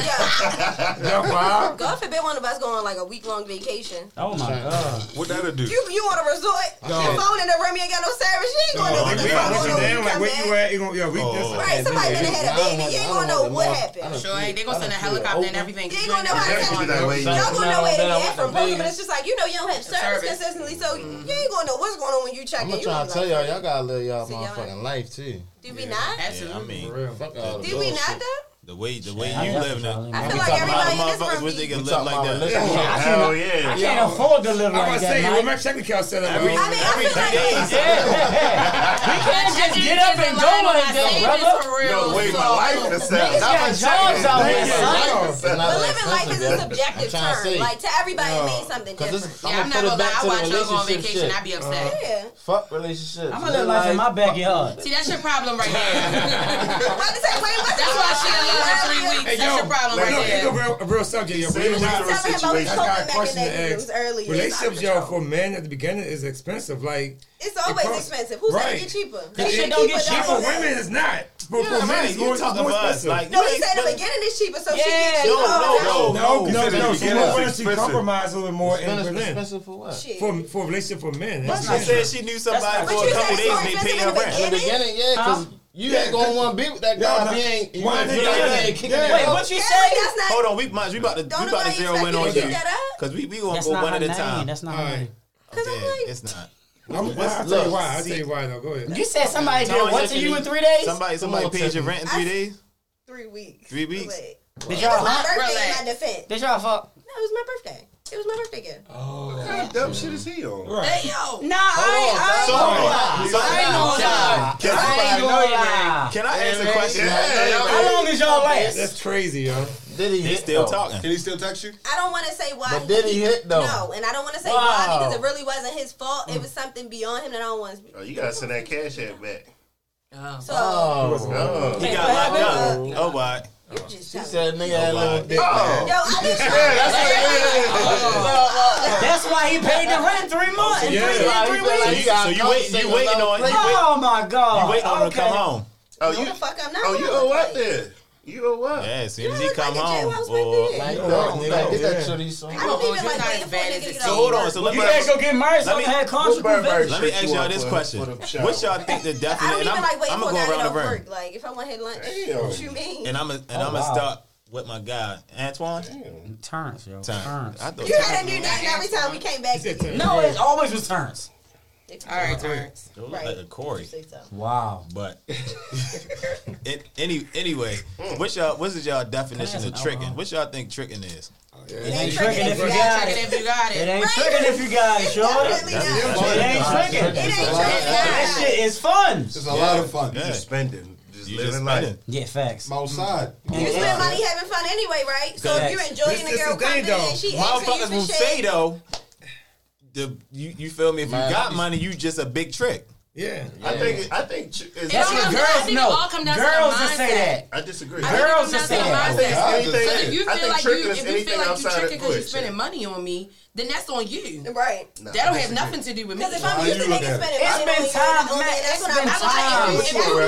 God forbid one of us go on like a week-long vacation. Oh my god. What that'll do? You want a resort? Your phone in the room, you ain't got no service. You ain't gonna know Like, what we the gonna fuck put you going on down, when like you where come you back. at? You gonna, yo, we just Right, somebody been had a baby. You ain't gonna know what happened. Sure, ain't. They gonna send a helicopter and everything. You ain't gonna know how to Y'all Y'all gonna know where they at from both, but I'm it's just like you know you don't have service consistently, so you ain't gonna know what's going on when you check in. gonna You try gonna to be tell like, y'all gotta live y'all See, y'all motherfucking life too. do we not? Yeah, I mean, Fuck all the Do we bullshit. not though? the way you Yeah, live now. I We feel like talking everybody in A lot of this motherfuckers room wish they be- could We live talking like about that. relationship. Hell I yeah. can't afford to live I'm like gonna that, say, Mike. remember check y'all said I mean, I feel like We can't just get up and go like that, brother. real. No, wait, my life is Niggas got jobs out here, son. But living life is a subjective term. Like, to everybody, it means something different. Yeah, I'm not gonna lie. I watch y'all go on vacation, I be upset. Yeah. Fuck relationships. I'm gonna live life in my backyard. See, that's your problem right there. That's why she in love for 3 weeks. That's your problem right there. A real subject, yo. I got a question to ask. Relationships, yo, for men at the beginning is expensive. Like, it's always expensive. Who said it get cheaper? This shit don't get cheaper. For women, it's not. For men, it's more expensive. Like, no, he said the beginning is cheaper, so she gets cheaper. No. She wants to compromise a little more in Berlin. Expensive for what? For a relationship for men. She said she knew somebody for a couple days and they paid her rent. In the beginning, yeah, because you ain't gonna want to be with that guy if he ain't. Wait, what you say? Hold on, we about to zero in on you because we gonna go one at a time. That's not her name. It's not. I'll tell you why. I'll tell you why though. Go ahead. You said somebody did what to you in 3 days? Somebody paid your rent in 3 days? 3 weeks. 3 weeks? Did y'all my birthday in my defense. Did y'all fuck? No, it was my birthday. It was my birthday gift. Oh, what kind of dumb shit is he on? Right. Hey, yo. Nah, I ain't gonna lie. Can I ask a question? How long is y'all last? That's crazy, yo. Did he hit? Still talking? Can he still text you? I don't want to say why. But did he hit though? No, and I don't want to say why because it really wasn't his fault. It was something beyond him that I don't want to speak. Oh, you gotta send that cash app back. So he got locked up. Oh, why? She said nigga had a little dick. Yo, I did That's why he paid the rent 3 months. So you waiting on? Oh my God! You waiting on him to come home? Oh, you the fuck I'm not. Oh, you know what then? You know what? Yeah, as soon as he come home. Get that shitty song. I don't even like waiting for a nigga to get So hold on. So let me go get married. So let me ask y'all this question. What y'all think the definite? I don't even like waiting I'm for a gonna guy go to around the go room. work. Like if I want to hit lunch, what you mean? And I'm gonna start with my guy Antoine. Terrence, yo. Terrence. You had a new name every time we came back. No, it always was Terrence. All right, Terrence. Like a Corey. Wow. But anyway, what's y'all definition of tricking? What y'all think tricking is? It ain't tricking if you got it. It ain't tricking if you got it, shorty. It ain't tricking. That shit is fun. It's a lot of fun. Just spending. You just spending. Yeah, facts. Outside. You spend money having fun anyway, right? So if you're enjoying the girl company and she asks you for shit. Though, you feel me? If you got money, you just a big trick. Yeah. I think that's what girls know. Girls just say that. I disagree. Girls just say that. Because if you feel like you tricking because you're spending money on me, then that's on you. Right. That don't have nothing to do with me. Because if I'm used to niggas spending money on me, it's been time.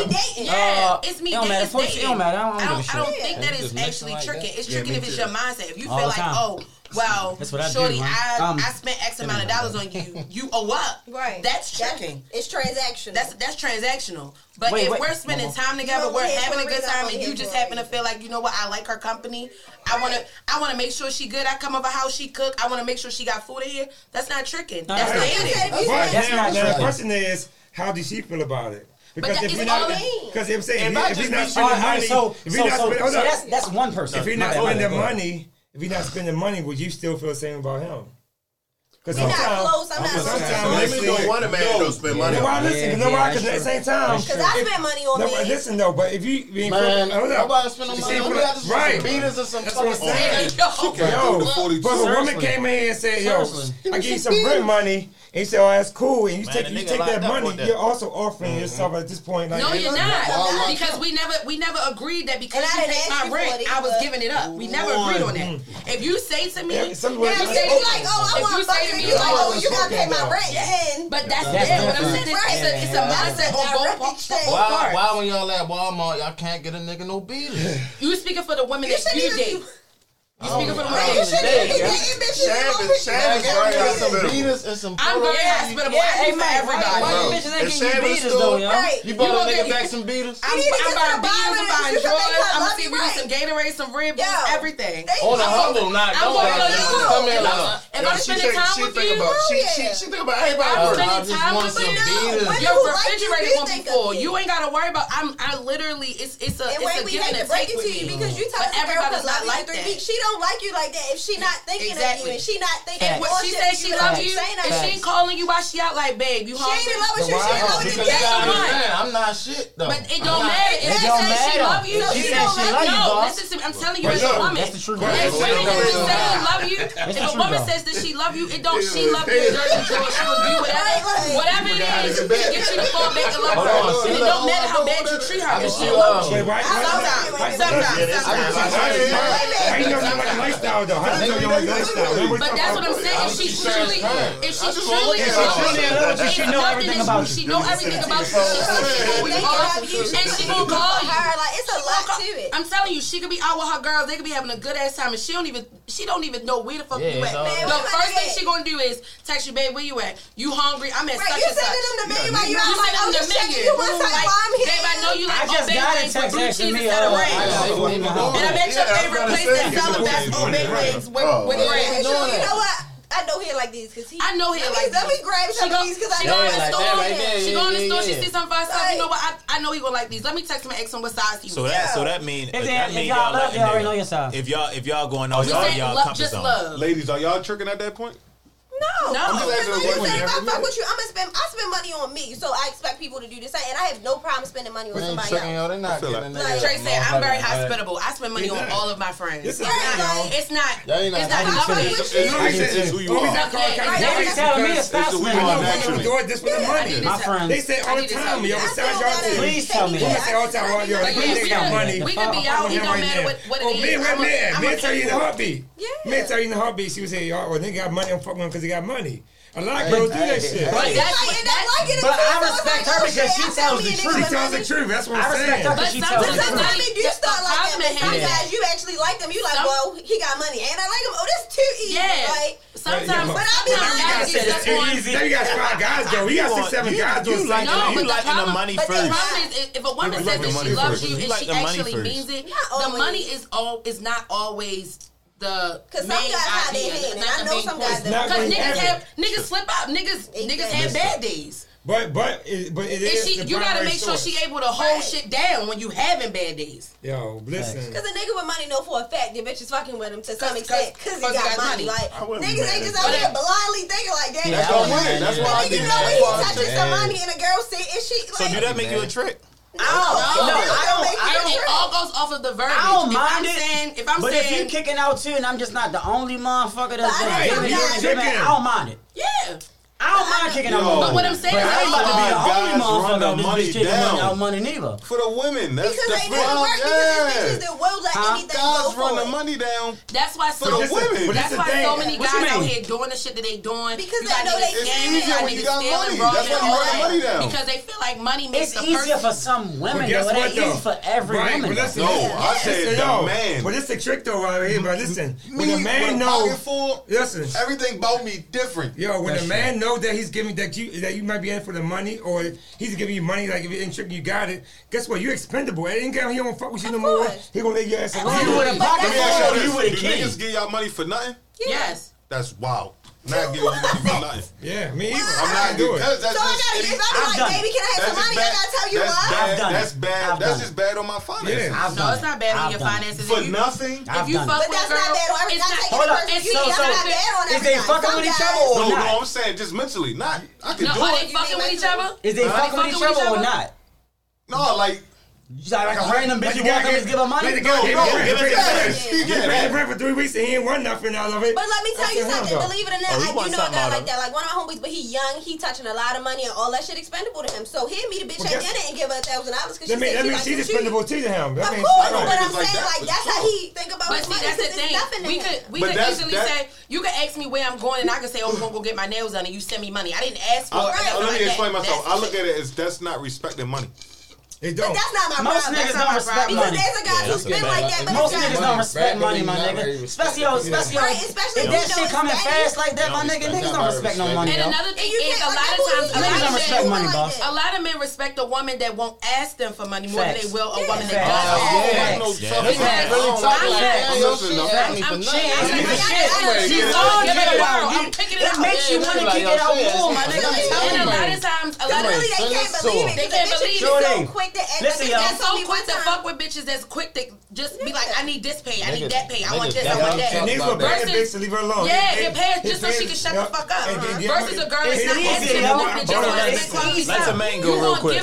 It's me dating. It don't matter. I don't think that is actually tricking. It's tricking if it's your mindset. If you feel like, oh, well, shorty, I spent X amount of dollars on you. You owe up. Right. That's tricking. It's transactional. That's transactional. But if we're spending time together, we're having a good time, and you just happen to feel like, you know what, I like her company. I want to make sure she good. I come over how she cook. I want to make sure she got food in here. That's not tricking. That's dating. The question is, how does she feel about it? Because if you're not, because I'm saying if he's not spending money, that's one person. If you're not spending money. If you're not spending money, would you still feel the same about him? Because sometimes women don't want a man to spend money. Listen, because at the same time, because I spend money on me. Listen though, but if you nobody spend no money on me, right? Beaters or some. That's what I'm saying. Yo, but a woman came in here and said, "Yo, I give you some rent money." And he said, "Oh, that's cool." And you take that money, you're also offering yourself at this point. Like, no, you're not, because we never agreed that because you paid my rent, I was giving it up. We never agreed on that. If you say to me, if you say you like, oh, you gotta pay my rent, but that's what I'm saying. It's a mindset on both parts. Why when y'all at Walmart, y'all can't get a nigga no beaters? You speaking for the women that you date. You speaking for the women Shav is some beaters and some. I'm very hospitable. I do for everybody. Bitches ain't getting you beaters though, yo. You bought a nigga back some beaters? I'm buying beaters, I'm buying drawers, I'm gonna see we need some Gatorade, some Red Bulls, everything. On the humble, not don't come in. If I'm spending time with you, she think about everybody. I'm spending time with you. Your refrigerator won't be full. You ain't gotta worry about. I literally, it's a give and a take with me. Because you tell everybody's not like that. She don't like you like that if she not thinking of you and she not thinking. She said she loves you and she ain't calling you while she out like, babe, you hungry? She ain't love you. She ain't love you. I'm not shit though. But it don't matter. It don't matter. She love you. She said she love you, boss. Listen to me. I'm telling you as a woman. That's the truth. If women love you, if a woman says that she love you, it don't she love you. She'll do whatever it is to get you to fall back in love with her. It don't matter how bad you treat her. If she loves you. Sometimes. I know you like lifestyle though. I know you like lifestyle. But that's what I'm saying. If she truly she know everything about you. She know everything about you. And she gonna call you. Like it's a lot to it. I'm telling you, she could be out with her girls. They could be having a good ass time, and she don't even know where the fuck you at. The first thing she gonna do is text you, babe, where you at? You hungry? I'm at such and such. You sending them the menu while you out like, I'm just checking you one time while I'm here. Babe, I know you like just got a text blue cheese instead of ranch. And I'm at your favorite place that sells the best old baked wings with ranch. You know what? I know he like these because I know he like these. Let me grab some of these because I know in the store. She go in the store. She see some fast stuff. You know what? I know he gonna like these. Let me text him and ask him what size he wants. So that mean if y'all love, you already know your size. If y'all going out, y'all comfort zone. Ladies, are y'all tricking at that point? No. I'm just asking a question. If I fuck with you, I spend money on me, so I expect people to do the same. And I have no problem spending money on somebody else. Trey said, I'm very hospitable. I spend money on all of my friends. It's not. It's not who you are. They telling me to stop spending this for the money. My friends. They say all the time, yo, besides y'all two. Please tell me. Women say all the time, yo, they got money. We could be out. It don't matter what it is. Men tell you in the heartbeat. Men tell you in the heartbeat. She would say, oh, they got money. I'm fucking them because they got money. A lot of girls do that shit. But I respect her because she tells the truth. She tells the truth. That's what I'm saying. But sometimes you start like that. Sometimes you actually like them. You like, well, he got money and I like him. Oh, that's too easy. Yeah. Like sometimes, but I be like, it's too easy. Now you got 5 guys though. We got 6, 7 guys doing something. You liking the money first. But the problem is, if a woman says that she loves you and she actually means it, the money is not always the main idea. I know some guys that because niggas slip out. Niggas have bad days. But it is. You gotta make sure she able to hold shit down when you having bad days. Yo, listen. Because a nigga with money know for a fact the bitch is fucking with him to some extent because he got money. Like niggas ain't just out here blindly thinking like that. That's why I you know when he touches some money and a girl say, "Is she?" So do that make you a trick? I don't. It all goes off of the verbiage. I don't mind it. But if you kicking out too, and I'm just not the only motherfucker that's giving, I don't mind it. Yeah. I don't mind kicking out money. But what I'm saying is, I ain't about to be the only motherfucker that's money kicking down money neither. For the women, that's because the problem. Because that will let anything guys go for run the money down. That's why so women. That's why so many guys out here doing the shit that they doing because they know they scamming. It's easier when you got money. That's why you run the money down. Because they feel like money makes the person. It's easier for some women, though. It ain't easy for every woman. No, I said the man. But it's the trick though right here. But listen, when a man knows, listen, everything about me different. Yo, when a man knows that he's giving that you might be in for the money, or he's giving you money, like if you're in trick, you got it. Guess what? You're expendable. He don't fuck with you no more. He gonna let your ass alone. You would have pocket you would have niggas give y'all money for nothing? Yes. That's wild. Not giving you money for nothing. Yeah, me either. I'm not doing it. So I gotta give like, baby, can I have some money? I gotta tell you why. That's bad. That's just bad on my finances. No, it's not bad on your finances. For nothing? If you fuck with a girl, hold up. Is they fucking with each other or not? No, I'm saying just mentally. Not, I can do it. Are they fucking with each other? Is they fucking with each other or not? No, like. You like a random bitch you want them to give her money? He paid rent for 3 weeks and he ain't won nothing out of it. But let me tell you something. Believe it or not, I do know a guy like that. Like one of my homeboys, but he young, he touching a lot of money and all that shit expendable to him. So he'll meet a bitch at dinner and give her $1,000 because that means she's expendable to him. Of course, but I'm saying like that's how he think about his money. But see, that's the thing. We could easily say, you can ask me where I'm going and I can say, oh, I'm going to go get my nails done and you send me money. I didn't ask for it. Let me explain myself. I look at it as that's not respecting money. It don't. But that's not my Most problem. niggas don't respect money. Because there's a guy who spend like that. Most niggas don't respect money, my nigga. Especially if that shit coming fast like that, my nigga. Niggas don't respect no money. And another thing is, a lot of times, niggas don't respect money, boss. A lot of men respect a woman that won't ask them for money more than they will a woman that does. It makes you want to kick it out more, my nigga. And a lot of times, they can't believe it. They can't believe it. So quick to act. Listen, y'all. They're so quick to fuck with bitches that's quick to just be like, I need this pay, I need that pay, I want this, I want that. And these were begging bitches to leave her alone. Yeah, get paid just so she can shut the fuck up. Versus a girl that's not asking you. Let the man go real quick.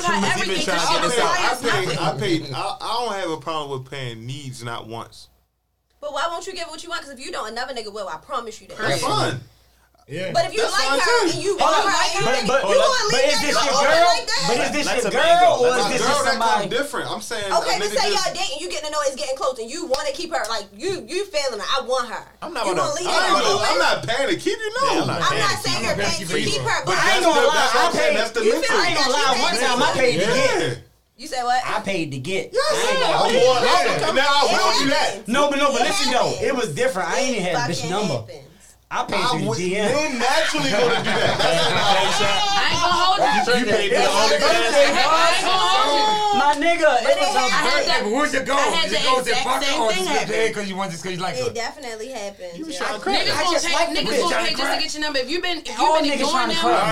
I don't have a problem with paying needs not once. But why won't you give what you want? Because if you don't, another nigga will. I promise you that. That's fun. Yeah. But if you like her and you want her, but is this your girl? But is this your girl or is this just somebody different? I'm saying. Okay, let's say y'all dating, you getting to know it's getting close, and you want to keep her. Like you feeling her. I want her. I'm not paying to keep you. No, I'm not saying you're paying to keep her. But I ain't gonna lie. I ain't gonna lie. One time I paid to get. You said what? I paid to get. Now I will do that. No, but listen though, it was different. I ain't even had a bitch number. I paid through the DM. Men naturally gonna do that. I ain't gonna hold you. You paid for the OnlyFans. My nigga, it was a birthday. But where's your goal? I had the exact same thing happen. Because you want this because you like her. It definitely happens. Niggas gonna pay just to get your number. If you've been ignoring them, all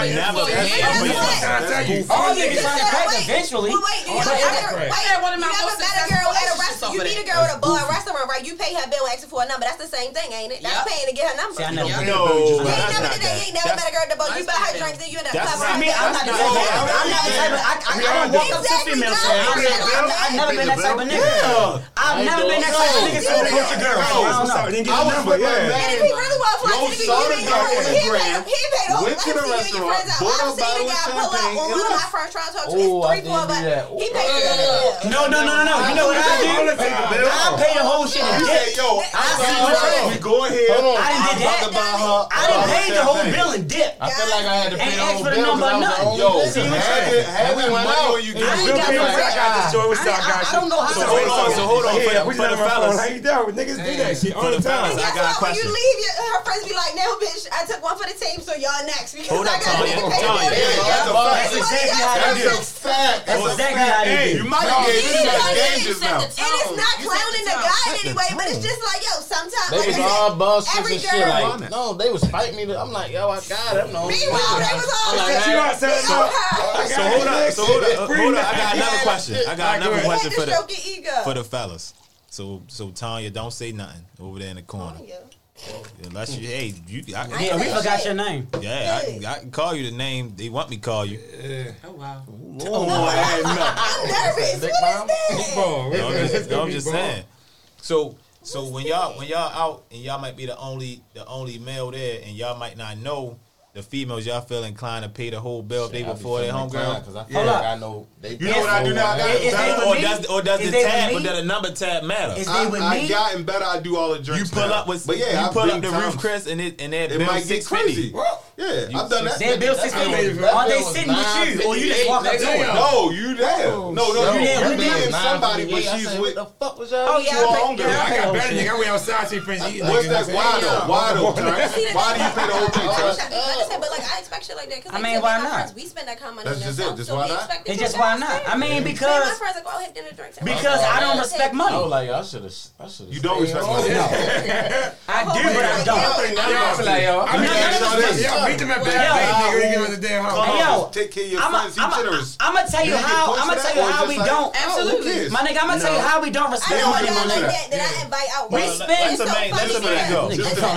niggas trying to crack eventually. I had one of my most successful relationships. You meet a girl at a bar, restaurant, right? You pay her bill, asking for a number. That's the same thing, ain't it? That's paying to get her number. No, you ain't never met a girl at the bar. You buy her drinks, then you end up covering. I'm not the type of. I don't walk up to females. I've never been that type of nigga. I've never been that type of nigga to approach a girl. I don't know. And if he really was flying to the he paid the whole went to the restaurant, bought a bottle of champagne. On one of my first trials, it's 3-4 of us. He paid the No. You know what I do? I pay the whole shit. You say, yo, we go ahead. I didn't did that. I didn't pay the whole bill and dip. I feel like I had to pay the whole bill. Yo, had we went out, you I don't know how to So hold on. For the fellas. How you doing? Niggas do that shit all the time. I got a question. When you leave, her friends be like, "No, bitch, I took one for the team, so y'all next." Hold up, Tanya. That's exactly how I do. That's exactly how I do. You might have gave me that game just now. And it's not clowning the guy anyway, but it's just like, yo, sometimes they was all bullshit every and shit. Like, no, they was fighting me. I'm like, yo, I got it. Meanwhile, they was all like, so hold on. I got another question. For the fellas. So Tanya, don't say nothing over there in the corner. Unless you, we forgot your name. Yeah, I can call you the name they want me to call you. Oh wow. I'm nervous. What is that? I'm just saying. So when y'all out and y'all might be the only male there, and y'all might not know the females, y'all feel inclined to pay the whole bill if they before their homegirl. Because I feel like I know. You know what I do now? Or does the tab, or does the number tab matter? I gotten better. I do all the drinks. You pull up with, but yeah, you pull up the roof, Chris, and it might get crazy. Yeah, I've done that. They bill 650. Are they sitting with you, or you just walk up to them? No, you there? No. You there? Somebody, but she's with. The fuck was y'all? Oh yeah, I got better nigga. I went outside to friends eating. What's that? Why though? Why do you pay the whole thing? But like I expect shit like that. I mean, why not? We spend that kind of money. That's just it. Just why not? It's just why not? I mean, because I don't respect money. Oh, like I should have. You don't respect money. No, I do, but I don't. I'm meet them at bad nigga. You get on the damn house. Hey, yo, take care of your friends. Be generous. I'm gonna tell you how we don't. Absolutely, my nigga. I'm gonna tell you how we don't respect money, my nigga. That I invite out. We spend. Let the man go.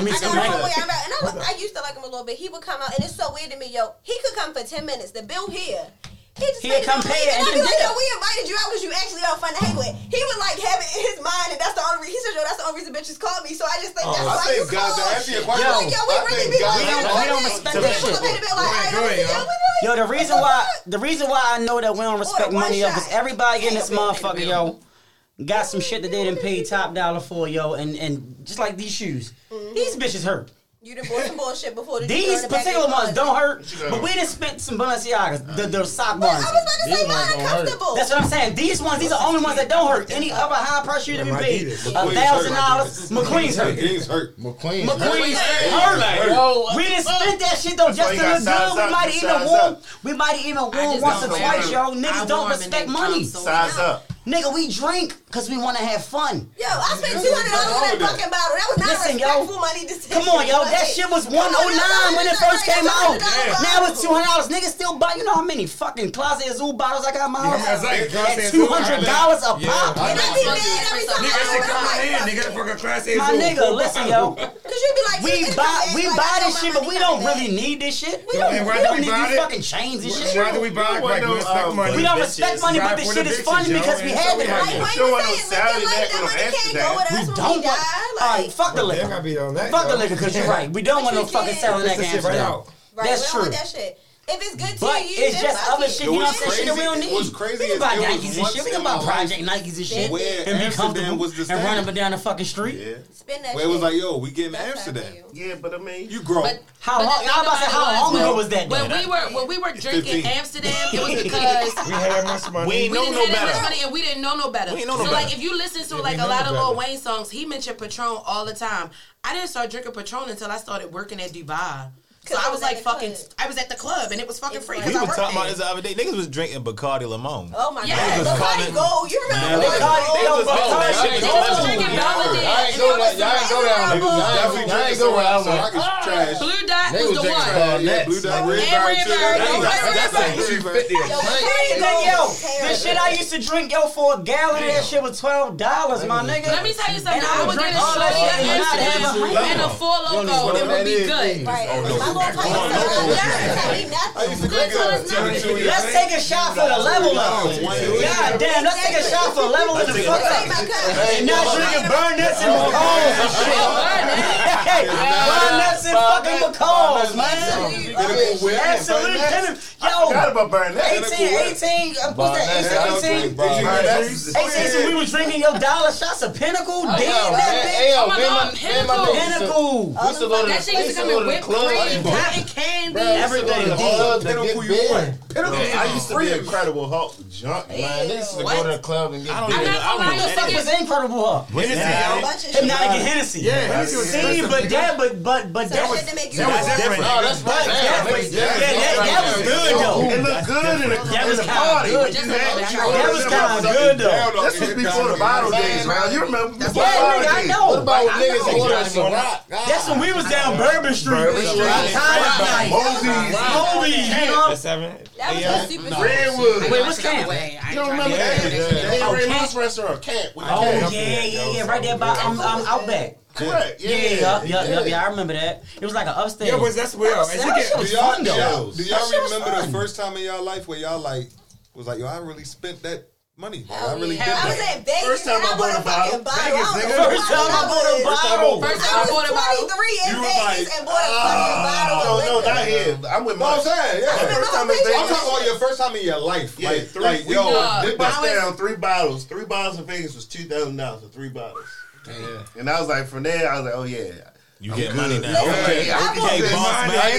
I used to like him a little bit. He would come out, and it's so weird to me, yo. He could come for 10 minutes. The bill here. He'd come pay it, and I'd be like, yo, we invited you out because you actually are fun to hang with. He would like have it in his mind, and that's the only reason. He said, yo, that's the only reason bitches call me. So I just think that's why you call. Yo, we don't respect that shit. Yo, the reason why I know that we don't respect money, yo, because everybody in this motherfucker, yo, got some shit that they didn't pay top dollar for, yo, and just like these shoes, these bitches hurt. You done bought some bullshit before. These particular ones don't hurt, but we done spent some Balenciagas, the sock ones. I was about to say mine are comfortable. That's what I'm saying. These are the only ones that don't hurt. Any other high price you done paid $1,000. McQueen's hurt. McQueen's hurt. We done spent that shit though just to look good. We might even won once or twice, yo. Niggas don't respect money. Size up. Nigga, we drink because we want to have fun. Yo, I spent $200 on that fucking bottle. That was not respectful money. Come on, yo. That shit was $109 when it first came out. Now it's $200. Niggas still buy. You know how many fucking Closet Azul bottles I got in my house? At $200 a pop. And I be mad every time my nigga, listen, yo. Because you be like, we buy this shit, but we don't really need this shit. We don't need these fucking chains and shit. Why do we buy it? We don't respect money, but this shit is fun because we have it. You don't want no salary back on Amsterdam. We don't want. Alright, fuck the liquor. Fuck the liquor, because you're right. We don't want no fucking selling that Amsterdam. That's true. If it's good to but you, it's just other shit. You know what I'm saying? Shit that we don't need. What's crazy we can buy Nikes and shit. We can buy Project Nikes and shit. And be comfortable and run up and down the fucking street. Yeah. Spend that. Where it was like, yo, we getting to Amsterdam. Yeah, but I mean, you grow. How long? I was about to say, how long ago was that? When we were drinking Amsterdam, it was because we had much money. We didn't have that much money, and we didn't know no better. So like, if you listen to like a lot of Lil Wayne songs, he mentioned Patron all the time. I didn't start drinking Patron until I started working at Dubai. So I was like fucking, I was at the club and it was fucking free. We were talking about this the other day. Niggas was drinking Bacardi Limon. Oh my God. Bacardi Gold. You remember Bacardi Gold? Niggas was drinking Belvedere. Y'all ain't go down. Y'all ain't go where I went. Blue Dot was the one. Yeah, Blue Dot, Red Yo, this shit I used to drink, yo, for a gallon of that shit was $12, my nigga. Let me tell you something. I would get a shorty and a Four Loko. It would be good. Let's take a shot for the level up. God damn, let's take a shot for level in the fuck up. And not drinking burn nuts and McCalls and shit. Burn nuts and fucking McCalls, man. Absolutely. Yo, 18, what's that? 18 we was drinking your dollar shots of Pinnacle. Damn, that bitch. Pinnacle. That shit used to come in whipped cream, cotton candy, everything. I used to be Incredible Hulk junk, man. They used to go to the club and get. I don't know what the fuck was Incredible Hulk. Hypnotic and Hennessy. Yeah, see, but that was different. That was good though. It looked good in the party. That was kind of good though. This was before the bottle days, man. You remember? Yeah, I know. What about niggas ordering some rock? That's when we was down Bourbon Street. Movies, you know? That was super Redwood. Wait, what's Camp? You don't remember that? Ray Moss restaurant, Camp. Oh, yeah. Right there by Outback. Correct. Yeah, I remember that. It was like an upstairs. Yeah, but that's well. Do y'all remember the first time in y'all life where y'all like was like, yo, I really spent that money. I really did that. I was at Vegas. First time I bought a bottle. First time I bought a bottle. I was 23 in Vegas and bought a fucking bottle. No, not here. I'm with No, I'm my. saying, yeah. First time in Vegas. I'm talking about your first time in your life. Yeah, Like, we yo, bust down 3 bottles. 3 bottles in Vegas was $2,000 for 3 bottles. Yeah. And I was like, from there, I was like, oh yeah. You get money now. Okay, boss man.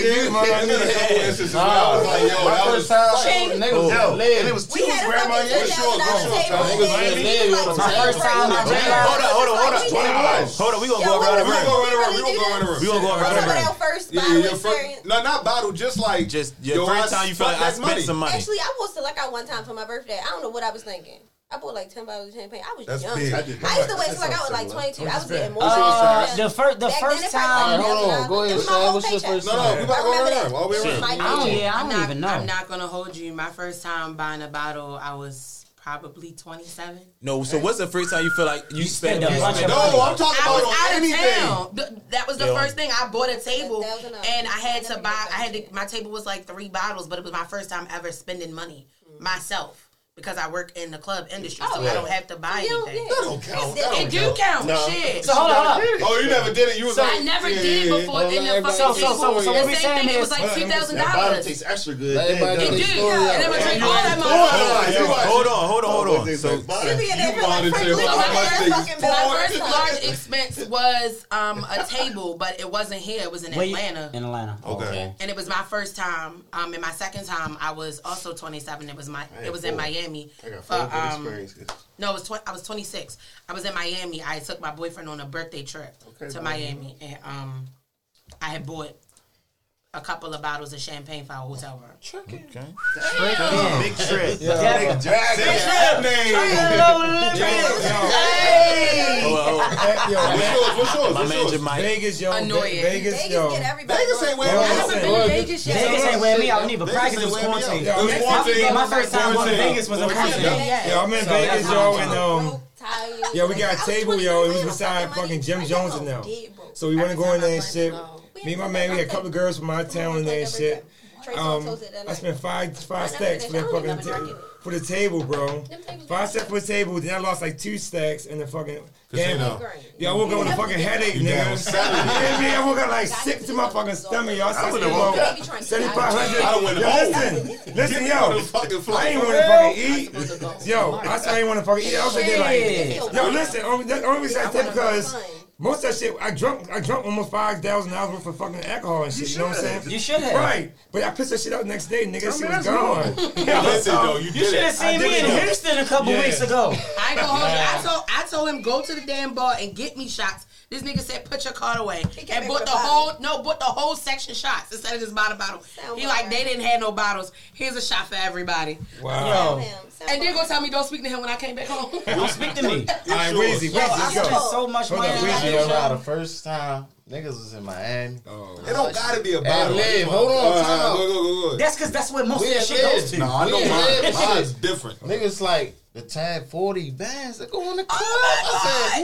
My first time, It was 2 grandma. My first time. Hold on. We gonna go around the room. We gonna go around the room. First bottle experience. No, not bottle. Just like your first time you feel like I spent some money. Actually, I was to like out one time for my birthday. I don't know what I was thinking. I bought like 10 bottles of champagne. I was young. Big. I used to wait till like I was like 22. I was getting more. The first time. Hold on, go ahead, Sam. What's your first time? No, we about to go around. All the way around. I don't even know. I'm not gonna hold you. My first time buying a bottle, I was probably 27. No, so what's the first time you feel like you spent a bunch of money? No, I'm talking I was about out of anything. town. That was the first thing. I bought a table, and I had to buy. My table was like 3 bottles, but it was my first time ever spending money myself. because I work in the club industry, so I don't have to buy anything. That don't count. It do count. No. Shit. So hold on. Oh, you never did it. You was I never did before in the fucking So what we saying is it was like $2,000. That bottle tastes extra good. It do. And then we drink all that money. Hold on. So my first large expense was a table, but it wasn't here. It was in Atlanta. In Atlanta. Okay. And it was my first time. And my second time, I was also 27. It was in Miami. I got 4 good experiences. No, I was 26. I was in Miami. I took my boyfriend on a birthday trip to Miami, and I had bought a couple of bottles of champagne for our hotel room. Okay. Big trip. Big trip name. What's yours? My man Jamaica. Vegas, yo. Annoying. Vegas, yo. Vegas ain't where I haven't been to Vegas yet. Vegas ain't wear me out. I don't even practice. It was quarantine. My first time going to Vegas was in quarantine. Yo, I'm in Vegas, yo, and yo, we got a table, yo. It was beside fucking Jim Jones and them. So we want to go in there and shit. Me and my man, we had a couple of girls from my town in there and shit. I spent five stacks for that fucking for the table, bro. 5 stacks for the table. Then I lost like 2 stacks in the fucking gamble. Yeah, I woke up with a fucking headache, nigga. I woke up like sick to my fucking stomach, y'all. I would have woke up 7,500. I went home. Listen, yo. I ain't want to fucking eat. Yo, I said I ain't want to fucking eat. I was like, yo, listen. Only reason I take because most of that shit, I drunk almost $5,000 worth of fucking alcohol and shit. You know what I'm saying? You should have. Right, but I pissed that shit out the next day, nigga. Shit was gone. Listen, though, you should have seen me in Houston a couple weeks ago. I ain't gonna hold you. I told him go to the damn bar and get me shots. This nigga said put your card away and bought the whole section shots instead of just bottle. He like they didn't have no bottles. Here's a shot for everybody. Wow. And then go tell me don't speak to him when I came back home. Don't speak to me. All right, Weezy, I spent so much money. The first time niggas was in Miami. It don't gotta be a bottle. Hold on, go. That's because that's what most of that shit goes to. No, I know mine's different. Niggas like the time 40 bands that go in the club. I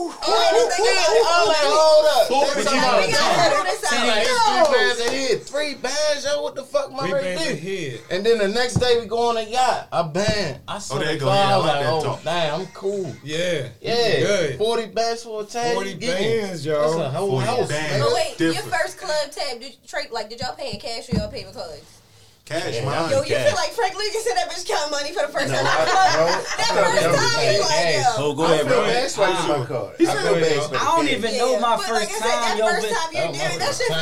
said, 3 bands, yo, what the fuck my rate be? And then the next day we go on a yacht, a band. I saw there you go. I like that talk. Damn, I'm cool. Yeah. Good. 40 bands for a tag. 40 bands, yo. That's a whole house. But wait, your first club tab, did y'all pay in cash or y'all pay with cards? Cash, man. Yo, you feel like Frank Lucas said that bitch counting money for the first time? That first time, you like, yo. Oh, go ahead, bro. I don't even know my first time, yo. That first time you did it, that shit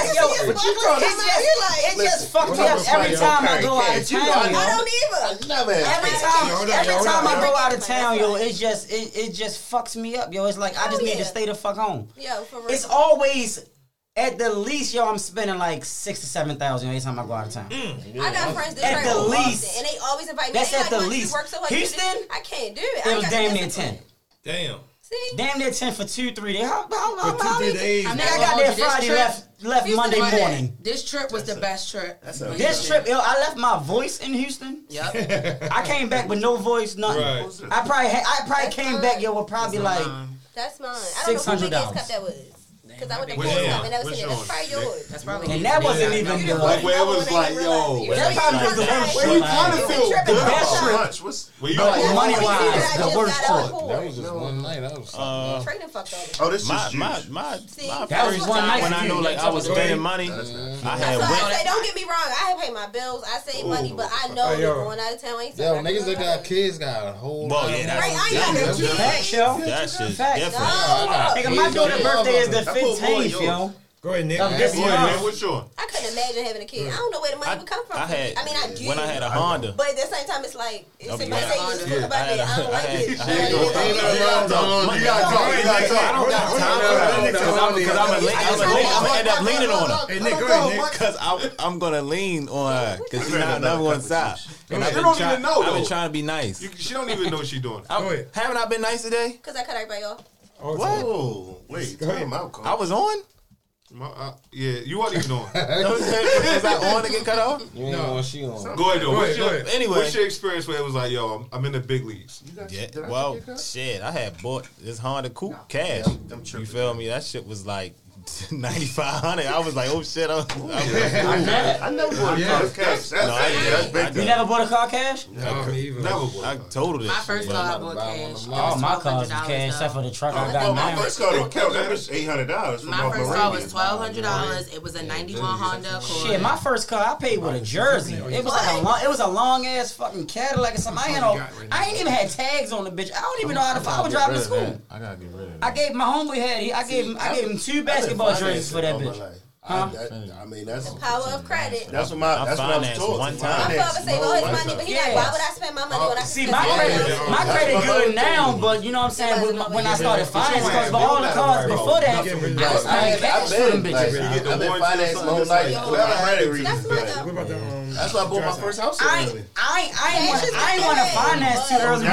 it just fucked me up every time I go out of town, yo. I don't either. Every time I go out of town, yo, it just fucks me up, yo. It's like I just need to stay the fuck home. Yo, for real. It's always at the least, yo, I'm spending like $6,000 to $7,000 every time I go out of town. I got friends that at the least, and they always invite me. That's at the least. Houston, I can't do it. It was damn near 10. Damn. See? Damn near 10 for 2-3 days. How days? I got there Friday, left Monday morning. This trip was the best trip. This trip, yo, I left my voice in Houston. Yep. I came back with no voice, nothing. Right. I probably came back, yo, with probably like that's mine. I don't know who biggest cup that was. Because I went to Portland and that was in that's probably yours. That's probably and that wasn't even good. Like where it was like, yo, that probably was the worst trip. Where you trying to feel good? The best trip. Money wise, the worst trip. That was just one night. That was trading fucked up. Oh, this is my first time when I knew like I was spending money. I had don't get me wrong. I had paid my bills. I save money, but I know going out of town ain't. Yo, niggas that got kids got a whole. Well, yeah, that's facts, yo. That shit different. Nigga, my daughter's birthday is the 15th, yo. Go ahead, Nick. What's yours? I couldn't imagine having a kid. I don't know where the money would come from. I do. When I had a Honda. But at the same time, it's like, it's about it. I don't like it. You gotta talk. I don't got time because I'm gonna end up leaning on her. Hey, Nick, go ahead, Nick. Because I'm gonna lean on her because she's not never gonna stop. And I've been trying to be nice. She don't even know what she's doing. Haven't I been nice today? Because I cut everybody off. What? Wait, time out. I was on? Yeah, you wasn't even on. Was I on to get cut off? No, she on. Go ahead, though. Anyway, what's your experience where it was like, yo, I'm in the big leagues? Yeah, well, shit, I had bought this Honda Coupe cash. You feel me? That shit was like $9,500. I was like, oh shit. I never bought a car cash. That's big. You never bought a car cash? No, me either. I totaled it. My first car I bought cash. All my cars was cash except for the truck I got now. My first car don't count. That was $800. My first car was $1,200. It was a 91 Honda Accord. Shit, my first car I paid with a Jersey. It was a long ass fucking Cadillac or something. I ain't even had tags on the bitch. I don't even know how to. I was driving to school. I gotta get rid of it. I gave my homeboy I gave him 2 basketball jerseys for that bitch. I mean, that's the power of credit. That's what I was told. One time. My father saved all his money, but he like, why would I spend my money when I can see my credit good now? But you know what I'm saying? When I started financing, because for all the cars before that, I was paying cash for them bitches. I've been financing my whole life. That's why I bought my first house. I ain't want to finance too early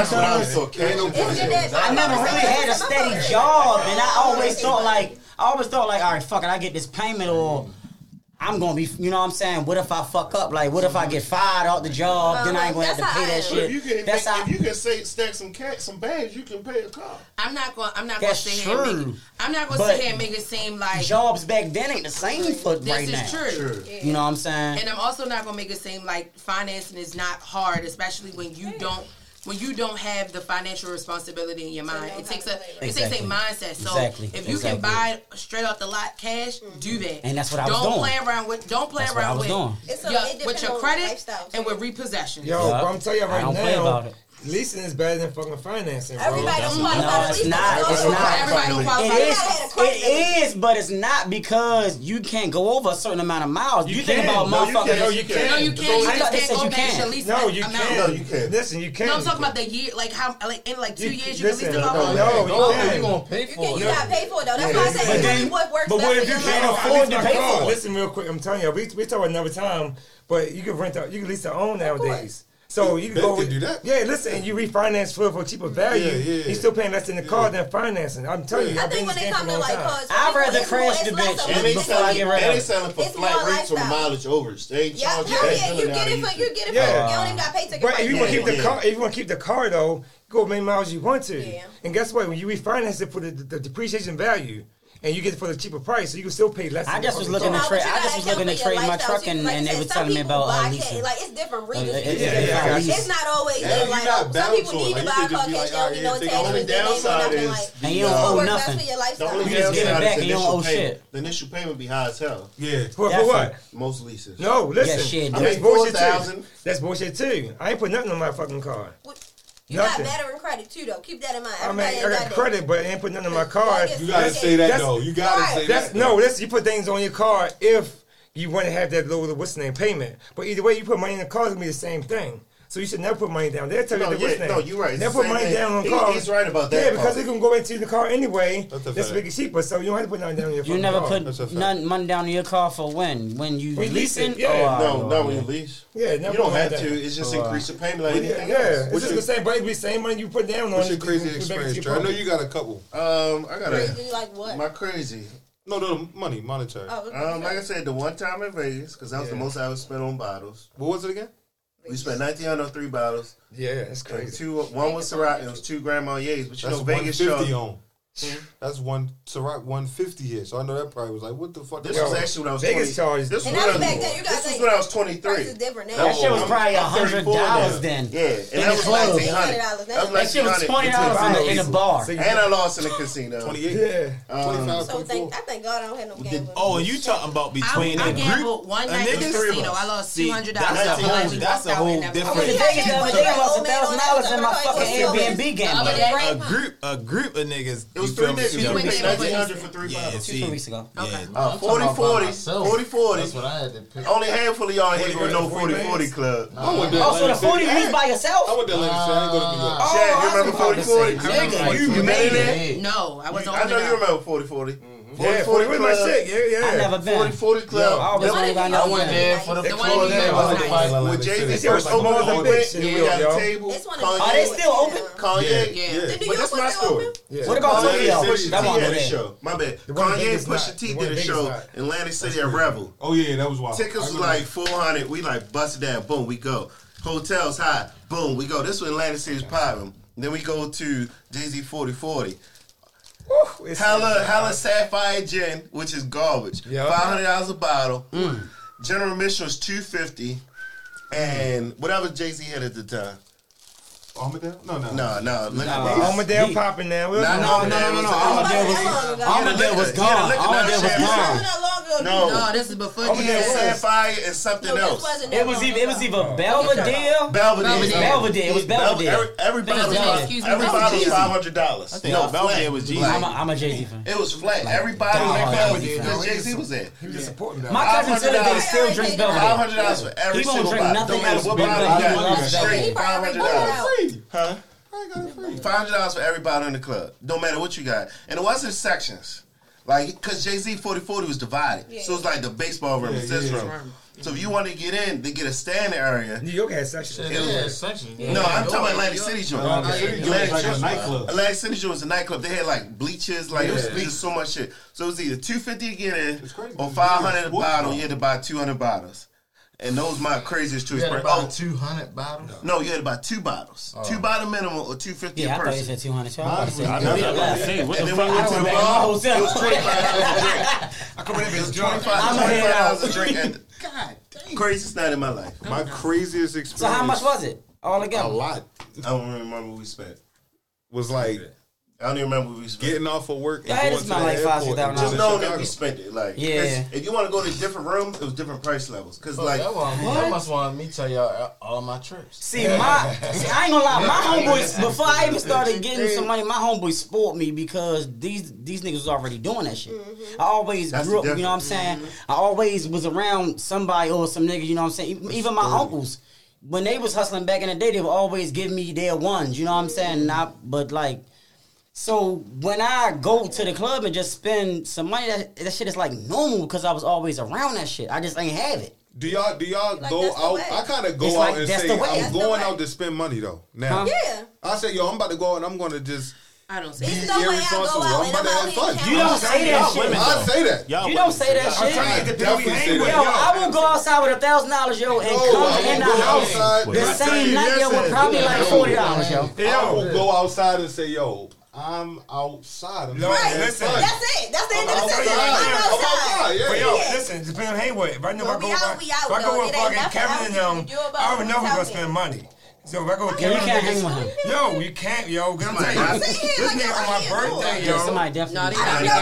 because I never really had a steady job, and I always thought like, all right, fuck it, I get this payment, or I'm gonna be, you know what I'm saying? What if I fuck up? Like, what if I get fired off the job? Then I ain't gonna have to pay that shit. If you can stack some bags, you can pay a car. I'm not gonna sit here and make it seem like jobs back then ain't the same for right now. This is true. Yeah. You know what I'm saying? And I'm also not gonna make it seem like financing is not hard, especially when you don't. When you don't have the financial responsibility in your mind, it takes a mindset. So if you can buy straight off the lot cash, do that. And that's what I was doing. Don't play around with your credit and with repossession. Yo, bro, I'm telling you right now, leasing is better than fucking financing, bro. Everybody don't qualify. No, it's not. Everybody don't qualify. It is, but it's not because you can't go over a certain amount of miles. You think about motherfuckers. No, you can't. You just can't go past your lease. No, you can't. Listen, you can't. No, I'm talking about the year, like how, like in like 2 years you can lease the car. No, you gonna pay for it. You gotta pay for it though. That's why I say it's really what works. But what if you can't afford to pay for it? Listen real quick, I'm telling you, we talk about another time, but you can rent out, you can lease your own nowadays. So you can go do that. Yeah, listen, and you refinance for cheaper value. You're still paying less in the car than financing. I'm telling you, I think when they come to like cars, I'd rather crash the bitch before I get rid of it. And they selling for flat rates or mileage overage. They ain't charging. You get it for you don't even got to pay ticket. Right, if you want to keep the car, if you want to keep the car though, go as many miles you want to. Yeah. And guess what? When you refinance it for the depreciation value. And you get it for the cheaper price, so you can still pay less. I just was looking to trade. My truck, and they were telling me about leasing. Like it's different reasons. It's not always like some people need to buy a car cash. They don't need no attachments. The only downside is and you don't owe nothing. The only you just give it back and you don't owe shit. The initial payment be high as hell. Yeah. For what? Most leases. No, listen. That's bullshit too. That's bullshit too. I ain't put nothing on my fucking car. You got veteran credit too, though. Keep that in mind. I got credit, but I ain't put nothing in my car. You gotta say that though. You gotta say that. No, you put things on your car if you want to have that lower payment. But either way, you put money in the car, it's gonna be the same thing. So you should never put money down. They'll tell you the name. No, you're right. Never put money down on cars. He's right about that. Yeah, because they're gonna go into the car anyway. That's make it cheaper. So you don't have to put nothing down on your car. You never put money down on your car for when? When you leasing? Yeah, no, when you lease. Yeah, you don't have to. It's just increase the payment like anything else. Yeah, it's just the same. But it'd be the same money you put down on. What's your crazy experience? I know you got a couple. I got crazy like what? My crazy. No, monetary. Like I said, the one time in Vegas, because that was the most I would spend on bottles. What was it again? We spent $1,900 on 3 bottles. Yeah, that's crazy. One was Ciroc, and it was 2 Grand Marniers. But you know, Vegas show. That's one Ciroc 150 here, so I know that probably was like, what the fuck? This was actually when I was Vegas charges. This was when I was 23. That shit was probably $100 then. Yeah, and that was $1,900. That shit was $20 in the bar, and I lost in the casino. 28. Yeah, 25. So I thank God I don't have no gambling. Oh, and you talking about between a group? One night in the casino, I lost $200. That's a whole different. Vegas the other day, I lost $1,000 in my fucking Airbnb gambling. A group of niggas. It was 3 niggas. You paid $1,900 for 3 bottles. 2 weeks ago. Okay. 40-40. That's what I had to pick. Only a handful of y'all here with no 40-40 club. Oh, so the 40 leaves by yourself? I went there later, so I ain't go to New York. Chad, you remember 40-40? You made it? No, I was I know you remember 40-40. 40 was my shit. Yeah. I never been. 40-40 club. I went there for the floor there. With Jay-Z first opened the bitch, and we got a table. Are they still open? Kanye. Yeah. But that's my story. What about Tokyo? That one had a show. My bad. Kanye Pusha T did a show in Atlantic City at Revel. Oh yeah, that was wild. Tickets was like $400. We like busted down. Boom, we go. Hotels high. Boom, we go. This was Atlantic City's popping. Then we go to Jay-Z 40-40. Hella Sapphire Gin, which is garbage. Yep. $500 a bottle. General admission was $250, and whatever Jay-Z had at the time. Armadale? No. Armadale popping now. No. Armadale was gone. No, this is before Armadale Sapphire and something else. It was either Belvedere. It was Belvedere. Everybody was $500. I think Belvedere was Jay-Z. I'm a Jay-Z fan. It was flat. Everybody was Belvedere because Jay-Z was there. He was supporting that. My cousin to this day still drinks Belvedere. $500 for every single bottle. No matter what bottle you got, straight $500. Huh? $500 for every bottle in the club. No matter what you got. And it wasn't sections. Like, because Jay-Z 4040 was divided. Yeah. So it's like the baseball room, this room. So if you want to get in, they get a standing area. New York had sections. No, I'm talking about Atlantic City joint. Atlantic City joint was a nightclub. They had like bleachers, like it was just so much shit. So it was either $250 to get in or $500 a bottle. You had to buy 200 bottles. And those my craziest choice. You had about 200 bottles? No, you had about 2 bottles. 2 bottle minimum or $250 a person. Yeah, I thought you said 200. So I said, and then we went to the bar. It was $25 a drink. I come in and $25 a drink. God damn. Craziest night in my life. My craziest experience. So how much was it? All together? A lot. I don't remember what we spent. Was like... I don't even remember what we spent. Getting off of work and going to the airport. Just know that we spent it. Like, yeah. If you want to go to different rooms, it was different price levels. Cause like, I must want me to tell y'all all my trips. See, I ain't gonna lie. My homeboys, before I even started getting some money, my homeboys spoiled me because these niggas was already doing that shit. I always grew up, you know what I'm saying? I always was around somebody or some niggas, you know what I'm saying? Even my uncles, when they was hustling back in the day, they would always give me their ones, you know what I'm saying? So when I go to the club and just spend some money, that shit is like normal because I was always around that shit. I just ain't have it. Do y'all go out? I kind of go out and say I'm going out to spend money though. Now, I say, yo, I'm about to go out and I'm going to just. I don't say that. Irresponsible. I'm about to have fun. You don't say that shit. I say that. You don't say that shit. I will go outside with $1,000, yo, and come in the house the same night, yo, with probably like $40, yo. I will go outside and say, yo, I'm outside. Right, listen. That's it. That's the end of the sentence. I'm outside. But yo, listen, depending on Haywood. If I know if I go with fucking Kevin and them, I already know we're gonna spend money. So if I go with Kevin, you can't hang with him. Yo, you can't, yo. Get him this nigga on my birthday, yo. Somebody definitely.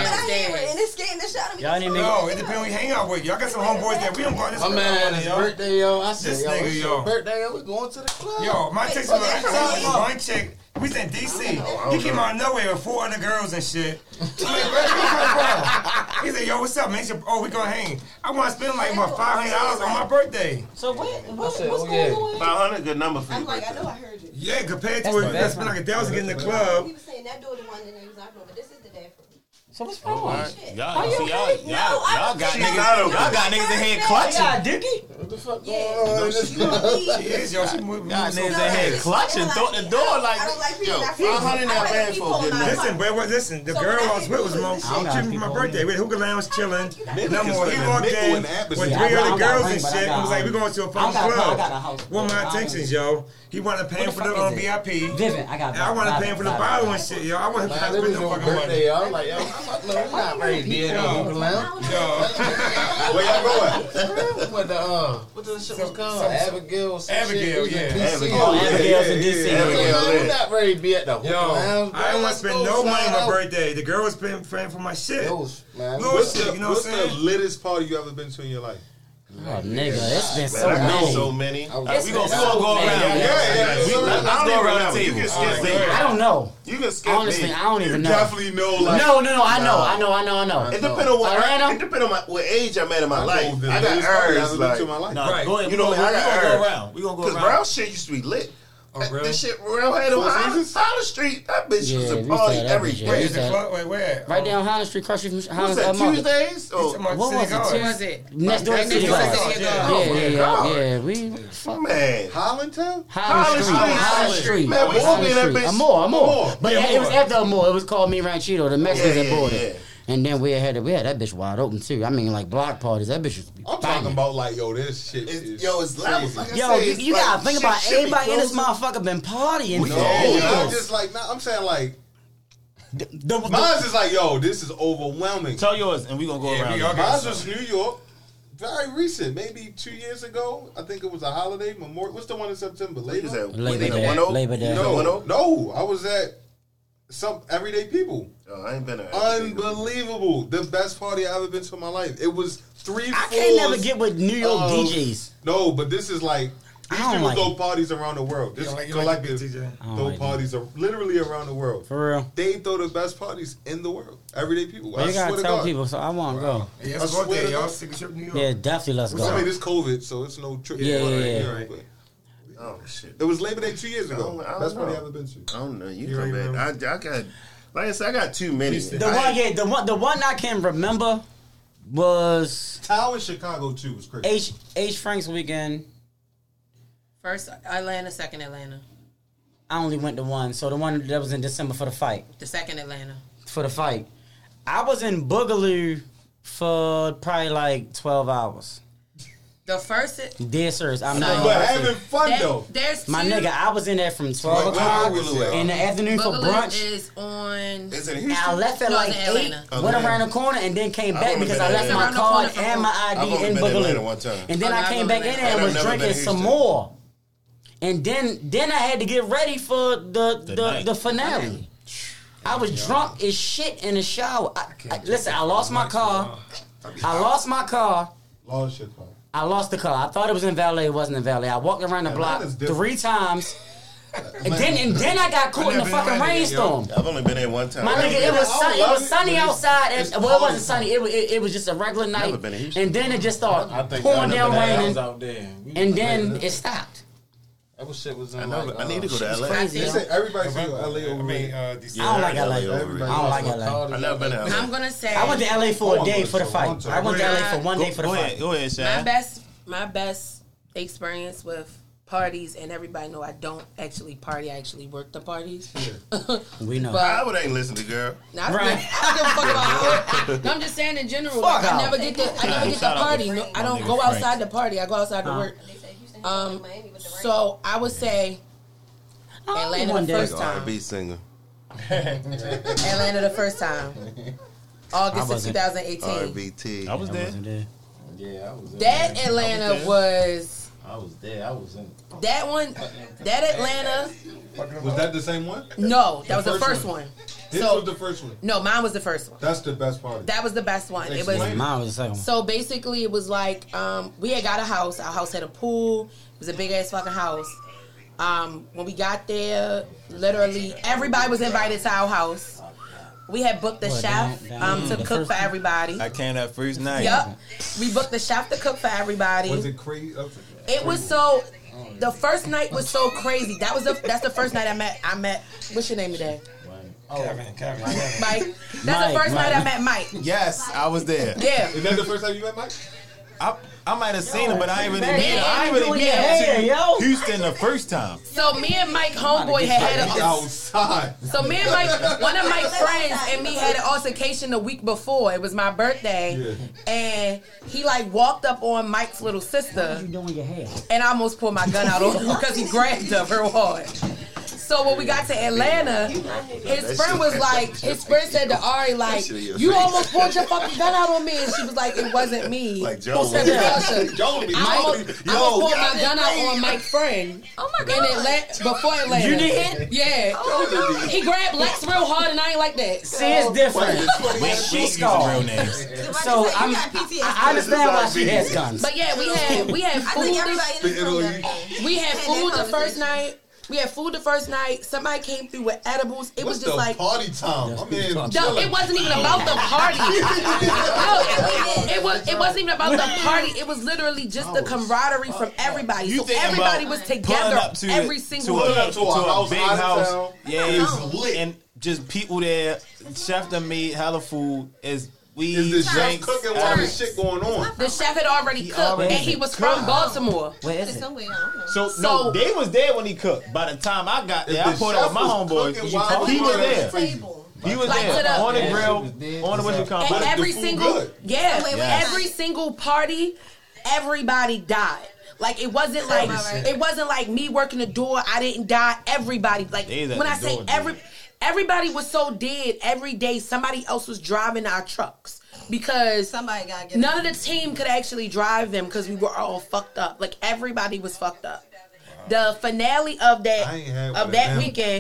No, it depends on who you hang out with. Y'all got some homeboys that we don't go out this. My man, his birthday, yo. I said, this nigga, yo. Birthday, yo. We going to the club. Yo, my chick was one chick. We was in D.C. He came out of nowhere with 4 other girls and shit. I'm like, where you come from? He said, yo, what's up, man? He said, we gonna hang. I want to spend like, what, $500 on my birthday. So what's going on? 500, good number for you. I'm like, I know I heard you. Yeah, compared to it, that's been like $1,000 to get in the club. He was saying that door the one that was not but this is the dad for me. So what's wrong? Y'all got niggas in here clutching. Yeah, Dickie. What the fuck? Yeah. She is, yo. She moving. Y'all niggas in here clutching, through the door like. I don't like people. Yo, 500 not bad for a good night. Listen, the girl I was with was treating my birthday. We had hookah lounge chilling. No more. He walked in with 3 other girls and shit. He was like, we going to a fun club. What my intentions, yo? He wanted to pay for the VIP. Vivian, I wanted to pay for the bottle and shit, yo. I wasn't paying for no fucking money. I was like, yo, I'm not ready to be in a hookah lounge. Where y'all going? What the shit was called? Abigail, yeah. Abigail's in DC. I'm not ready to be at the hookah lounge. I didn't want to spend no money on my birthday. The girl was paying for my shit. What's the littest party you ever been to in your life? Oh, nigga, it's been so many. We gonna go around. Let's go around the table. I don't know. You can skip honestly, me. I don't even know. Definitely know. Like, no. I know. It depends on what age I'm at in my life. I got urges. Like, right. Go ahead. You know, I got urges. We gonna go around. Because brown shit used to be lit. Oh, really? This shit real head on Holland Street. That bitch was a party every day. Where? Right down Holland Street, across from Holland. Was that Tuesdays? What was it? Next door to City Yeah. We man. Hollandtown? Holland Street. Man, we gonna be in that bitch. Amore. But it was after Amore. It was called Me Ranchito, the Mexicans that bought it. And then we had that bitch wide open too. I mean, like block parties. That bitch used to be. I'm talking about like, yo, this shit is it's levels. Like you gotta think about everybody in this motherfucker been partying. I'm just like, I'm saying like, Mine's is like, yo, this is overwhelming. Tell yours, and we gonna go around. Mine's was New York. Very recent, maybe 2 years ago. I think it was a holiday. Memorial. What's the one in September? Labor Day. No. I was at some Everyday People. Oh, I ain't been there. Unbelievable. The best party I ever been to in my life. It was 3 floors. I can't never get with New York DJs. No, but this is like. These people throw parties around the world. This collective throw parties literally around the world. For real. They throw the best parties in the world. Everyday People. Well, you gotta tell people, so I want to go. Yeah, let's go there, y'all. Take a trip to New York. Yeah, definitely let's go. I mean, it's COVID, so it's no trip. Yeah. Oh, shit. It was Labor Day 2 years ago. Best party I've ever been to. I don't know. You come back. I got, like I said, I got too many. The one I can remember was Tao in Chicago too. Was crazy. H Frank's weekend. First Atlanta, second Atlanta. I only went to one. So the one that was in December for the fight. The second Atlanta. For the fight. I was in Boogaloo for probably like 12 hours. The first... Dead serious. I'm not... But having fun, though. There's my nigga, I was in there from 12 o'clock in the afternoon for brunch. Is on... Is it Houston? I left at like 8, went around the corner, and then came back because I left my card and my ID in Boogaloo. And then I came back in there and was drinking some more. And then I had to get ready for the finale. I was drunk as shit in the shower. Listen, I lost my car. Lost your car. I lost the car. I thought it was in valet. It wasn't in valet. I walked around the block 3 times. And then I got caught in the fucking rainstorm. I've only been there one time. My nigga, it was sunny outside. Well, it wasn't sunny. It was just a regular night. And then it just started pouring down raining. And then it stopped. That shit was I need to go to LA. Crazy, everybody say LA over me. I don't like LA. I don't like LA. I've never been to LA. I'm gonna say I went to LA for a day for the fight. I went to LA for one day for the fight. Go ahead, Shaq. My best experience with parties, and everybody know I don't actually party. I actually work the parties. We know. But I would ain't listen to girl. I don't give a fuck about it. No, I'm just saying in general. Like, I never get to party. No, I don't go outside the party. I go outside to work. So I would say Atlanta the first time. R&B singer. Atlanta the first time. August of 2018. RBT. I was there. Yeah, I was there. That Atlanta was. I was there. I was in. That one. That Atlanta. Was that the same one? No, that was the first one. This was the first one. No, mine was the first one. That's the best part. That was the best one. It was mine was the second one. So basically, it was like we had got a house. Our house had a pool. It was a big ass fucking house. When we got there, literally everybody was invited to our house. We had booked the chef to cook for everybody. I came that first night. Yep, we booked the chef to cook for everybody. Was it crazy? It was so. The first night was so crazy. That's the first night I met. What's your name today? Kevin. Mike. That's the first night I met Mike. Yes, I was there. Yeah. Is that the first time you met Mike? I might have seen him, but I ain't really been to Houston the first time. So me and Mike homeboy had outside. So me and Mike, one of Mike's friends and me had an altercation the week before. It was my birthday, and he like walked up on Mike's little sister. What you doing with your hair? And I almost pulled my gun out on him because he grabbed her real hard. So when we got to Atlanta, his friend said to Ari, like, you almost pulled your fucking gun out on me. And she was like, it wasn't me. Like Joe. I almost pulled my gun out on Mike's friend. Oh my God. Before Atlanta. You did? Yeah. Oh, he grabbed Lex real hard and I ain't like that. See, it's different. She's real names. So I understand why she has guns. But yeah, we had food. We had food the first night. We had food the first night. Somebody came through with edibles. It was just like party time. I mean, no, it wasn't even about the party. It wasn't even about the party. It was literally just the camaraderie from everybody. So everybody was together every single day. To a big house. Yeah, it's lit. And just people there. Chef that made hella food. Is the chef cooking while this shit going on? The chef had already cooked, and he was from Baltimore. Where is it? So they was there when he cooked. By the time I got there, I pulled out with my homeboys. He was there. He was there on the grill, on the what you call it. And every single party, everybody died. Like it wasn't like me working the door. I didn't die. Everybody when I say everybody was so dead every day. Somebody else was driving our trucks because somebody got get none of the team could actually drive them because we were all fucked up. Like everybody was fucked up. The finale of that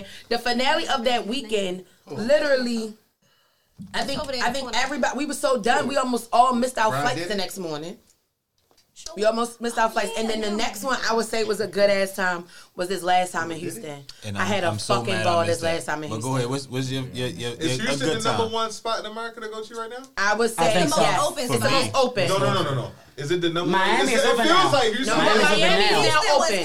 weekend, literally, I think everybody, we were so done. We almost all missed our flights the next morning. We almost missed our flights. And then the next one I would say was a good ass time was this last time in Houston. And I had a fucking ball this last time in Houston. But go ahead, what's your is Houston the number one spot in America to go to right now? I would say it's the most open. No. Is it the number one? Miami is open now. It feels like Houston. Miami is now open.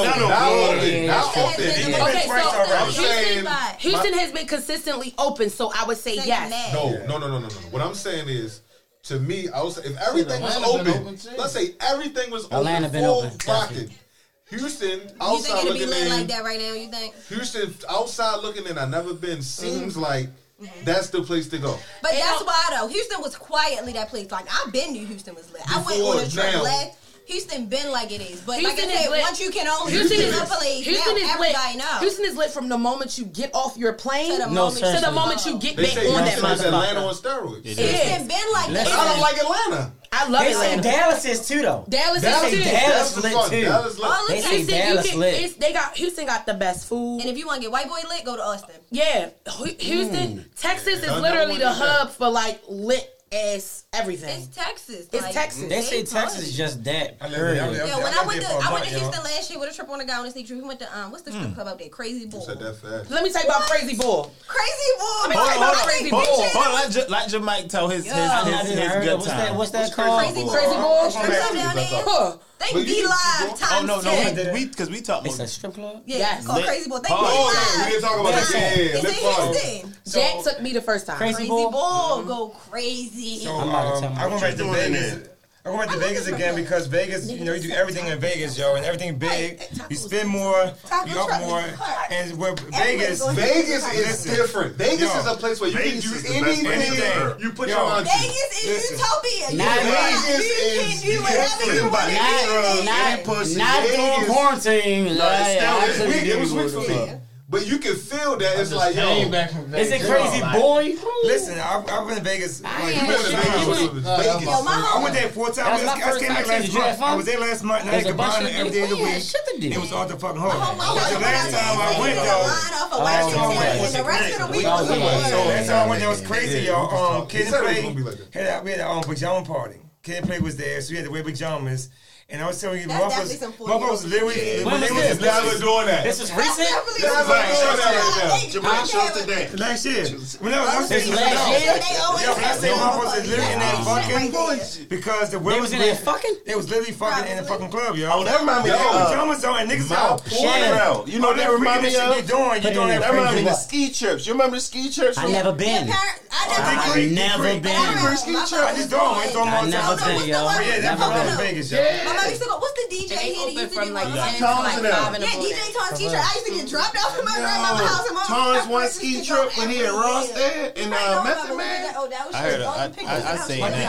Now open. Okay, so Houston has been consistently open, so I would say yes. No. What I'm saying is, to me, I was if everything was open, let's say everything was open, full rocking. Houston outside looking in. You think it'd be lit like that right now? You think? Houston outside looking in, I've never been. Seems like that's the place to go. But that's why though. Houston was quietly that place. Like I've been to Houston was lit. I went on a trip last. Houston been like it is, but Houston like I said, once you can only Houston is a place, Houston is everybody knows. Houston is lit from the moment you get off your plane to the moment you get back on that motherfucker. Atlanta on steroids. Houston been like that. I don't like Atlanta. I love Atlanta. Dallas is too though. Dallas is too. Dallas lit too. They say Dallas lit. Houston got the best food. And if you want to get white boy lit, go to Austin. Yeah, Houston, Texas is literally the hub for like lit. As everything. It's Texas. It's Texas. They say Texas is just that. When I went to Houston last year with a trip on the guy on the sneak trip, we went to what's the strip club out there? Crazy Bull. Said that fast. Let me tell you about Crazy Bull. Crazy Bull. Hold on. Let Jamike tell his good time. What's that called? Crazy Bull. Strip club down there. They be live times 10. Because we talking about. It's a strip club? Yeah, it's called Crazy Bull. They be live. We didn't talk about that. It's in Houston. Jack took me the first time. Crazy Bull. Go crazy. So, I went back to Vegas. I went to Vegas again because Vegas, you do everything in Vegas, yo, and everything big. You spend more, you up more, and where Vegas is different. Vegas is a place where you can do anything. You put your mind to. Vegas is utopia. Vegas is not doing quarantine. It was weak for me. But you can feel that it's like, yo, is it Crazy Boy? Listen, I've been to Vegas. I went there 4 times. I came back last month. I was there last month, and I had Cabana every day of the week. It was all the fucking hard. The last time I went, though, last time I went there was crazy, yo. Kid and Play, we had a pajama party. Kid and Play was there, so we had to wear pajamas. And I was telling you, motherfuckers was literally when they was doing that. This is recent. Jamaica shows today. Last year. When I say motherfuckers is literally in that fucking because the women was in there fucking. They was literally fucking in the fucking club, yo. Oh, that remind me of pajamas on and niggas out. You know that remind me of. You doing that remind me of the ski trips. You remember the ski trips? I never been. I never been. I just don't. I never been, yo. Yeah, that's what I'm in Vegas, yo. What's the DJ here that used to do like 10 to like 5 in the morning? DJ Ton's ski trip. I used to get dropped off at my grandmama's house. Ton's one ski trip when he had Ross there in Method Man. I heard I seen that.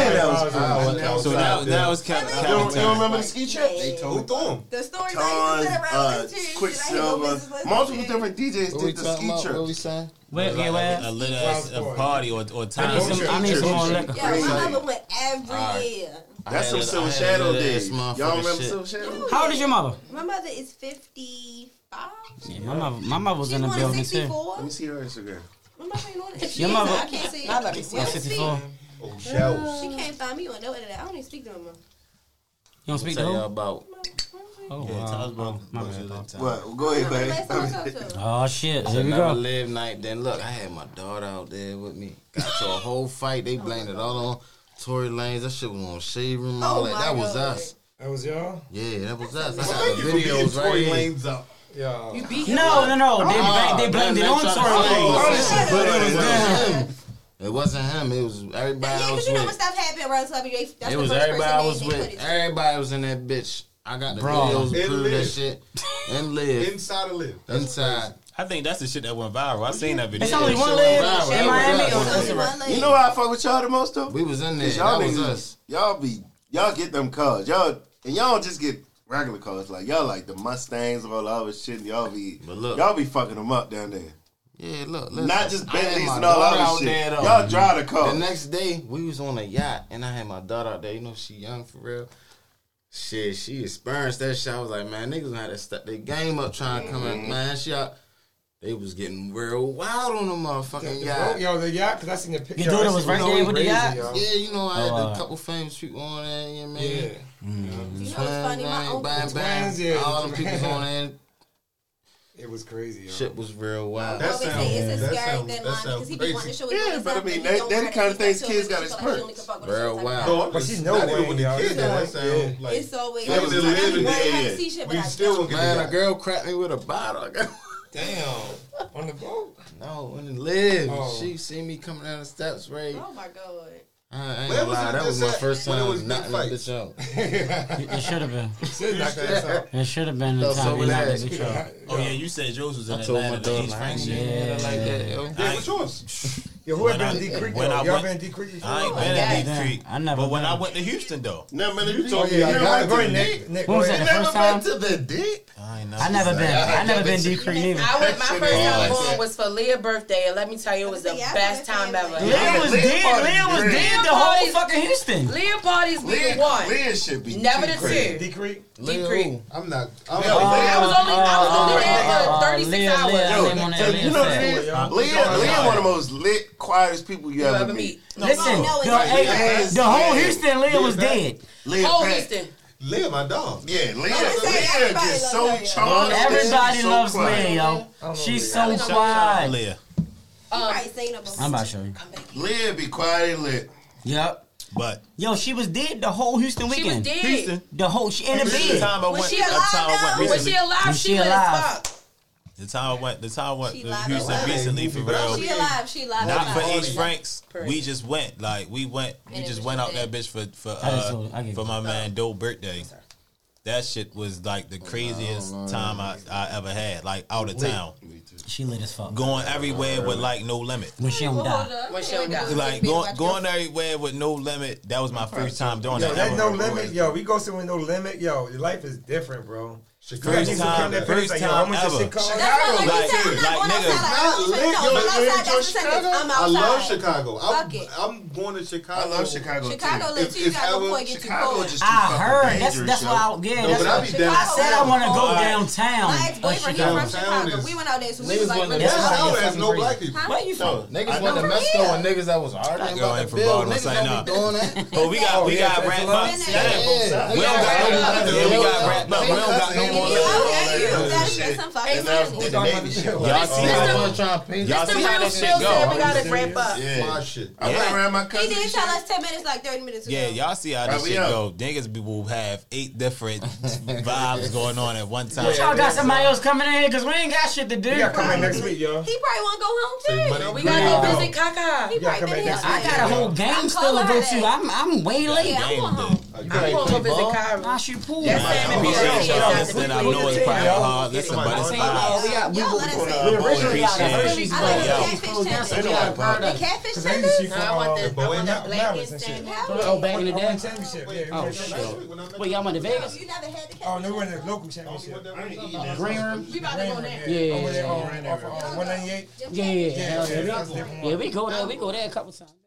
So that was Kevin. You don't remember the ski trip? Who threw him? The stories Ton's, Quicksilver, multiple different DJs did the ski trip. A lit ass party or time. I need some more liquor. Yeah, my mother went every year. That's some Silver Shadow days. Y'all remember Silver Shadow? How old is your mother? My mother is 55. Yeah, my mother was in the building too. Let me see her Instagram. My mother ain't on it. Your mother? I can't see it. 64. Oh, shells. She can't find me on no internet. I don't even speak to her. You don't speak to her? About. Oh, wow. What? Go ahead, baby. Oh, shit. Here we go. Live night. Then look, I had my daughter out there with me. Got to a whole fight. They blamed it all on Tory Lanez. That shit was on Shade Room and all that. That was us. That was y'all? Yeah, that was us. I got the videos right here. Lanes up. Yeah. You beat him? No. They blamed it on Tory Lanez. But it was him. It wasn't him. It was everybody I was with. You know when stuff happened around celebrity. It was everybody I was with. Everybody was in that bitch. I got the videos to prove that shit. And live. Inside of live. Inside. I think that's the shit that went viral. I seen that video. It's only one live in Miami. You know why I fuck with y'all the most though? We was in there. Y'all that was us. Y'all get them cars. Y'all don't just get regular cars. Like y'all like the Mustangs and all the other shit. Y'all be fucking them up down there. Yeah, look, listen, not just Bentleys and all that shit. Y'all drive the car. The next day, we was on a yacht, and I had my daughter out there. You know, she young for real. Shit, she experienced that shit. I was like, man, niggas gonna have to step their game up trying to come in. Man, they was getting real wild on the motherfucking yacht. Yo, the yacht, because I seen the picture. Your daughter was right there with the yacht? Yeah, you know, I had a couple famous people on there, you know what I mean? Yeah. You know what's funny? My uncle. All them people on there. It was crazy, yo. Shit was real wild. That sounds it's a scary thin line because he be wanting to show his yeah, but I mean, that the kind of things kids got experienced. Real wild. No, but she's no way with the kids. That sounds like it's always. We still gonna get man, a girl cracked me with a bottle. Damn. On the boat? No, on the lid. She see me coming down the steps, right? Oh my god. I ain't gonna lie, that was my first time knocking that bitch out. It should have been. It should have been the time we knocked that bitch out. Oh yeah, you said yours was in Atlanta. Yeah, like that, yo. What's yours? Yo, who been in D Creek? Y'all been in D Creek? I ain't been in D Creek. I never. But when I went to Houston though. Never been. You told me. Nick. What was that? The first time? To the dick. I never been D Creek either. I went. My first time going was for Leah's birthday, and let me tell you, it was the best time ever. Leah was dead the whole fucking Houston. Leah parties be the one. Leah should be never the two. D Creek. D Creek. I'm not. I was only there for 36 hours. You know, Leah one of the most lit, quietest people you ever meet. Listen, the whole Houston, Leah was dead. Whole Houston. Leah, my dog. Yeah, Leah just so charming. Everybody loves Leah, yo. She's so quiet. Leah. I'm about to show you. Leah be quiet and lit. Yep. But yo, she was dead the whole Houston weekend. She was dead. Houston. The whole in the bed. Was she alive? Was she alive? She lit as fuck. The time I went to Houston recently for real. She alive. Not for H Franks. We just went. Like we just went out that bitch for my man Doe's birthday. That shit was like the craziest time I ever had. Like out of town. She lit as fuck. Going everywhere with like no limit. When she don't die. Like going everywhere with no limit. That was my first time doing that. That no limit, yo. We go somewhere with no limit, yo. Your life is different, bro. First time ever. Chicago, like niggas. I love Chicago. I'm going to Chicago. I love Chicago. Chicago looks you got before it gets too cold. I heard that's why I said I want to go downtown. My ex-boyfriend, he's from Chicago. We went out there, so we was like, Chicago has no black people. Where you from? Niggas went to Mexico and niggas that was arguing about the bill. Niggas don't be doing that. Oh, we got rap bucks. We don't got no. We got rap bucks. We don't got no. Y'all see how that shit go. We gotta ramp up. My shit. I went around my cousin. He did tell us 10 minutes, like 30 minutes ago. Yeah, y'all see how this shit go. Niggas will have 8 different vibes going on at one time. Y'all got somebody else coming in because we ain't got shit to do. You gotta come in next week, yo. He probably want to go home too. We gotta go visit Kaka. I got a whole game still to go to. I'm way late. I'm going home. I'm going to visit Kyra. I shoot pool. Listen, I know it's probably hard. Listen, but it's fine. We originally got a Hershey's The catfish tenders? I want the black instant. Oh, back in the day? Oh, shit. Wait, y'all went to Vegas? You never had the catfish? Oh, no, we went to the local championship. Green Room? We about to go there. Yeah. Off 198? Yeah. Yeah, we go there. We go there a couple times.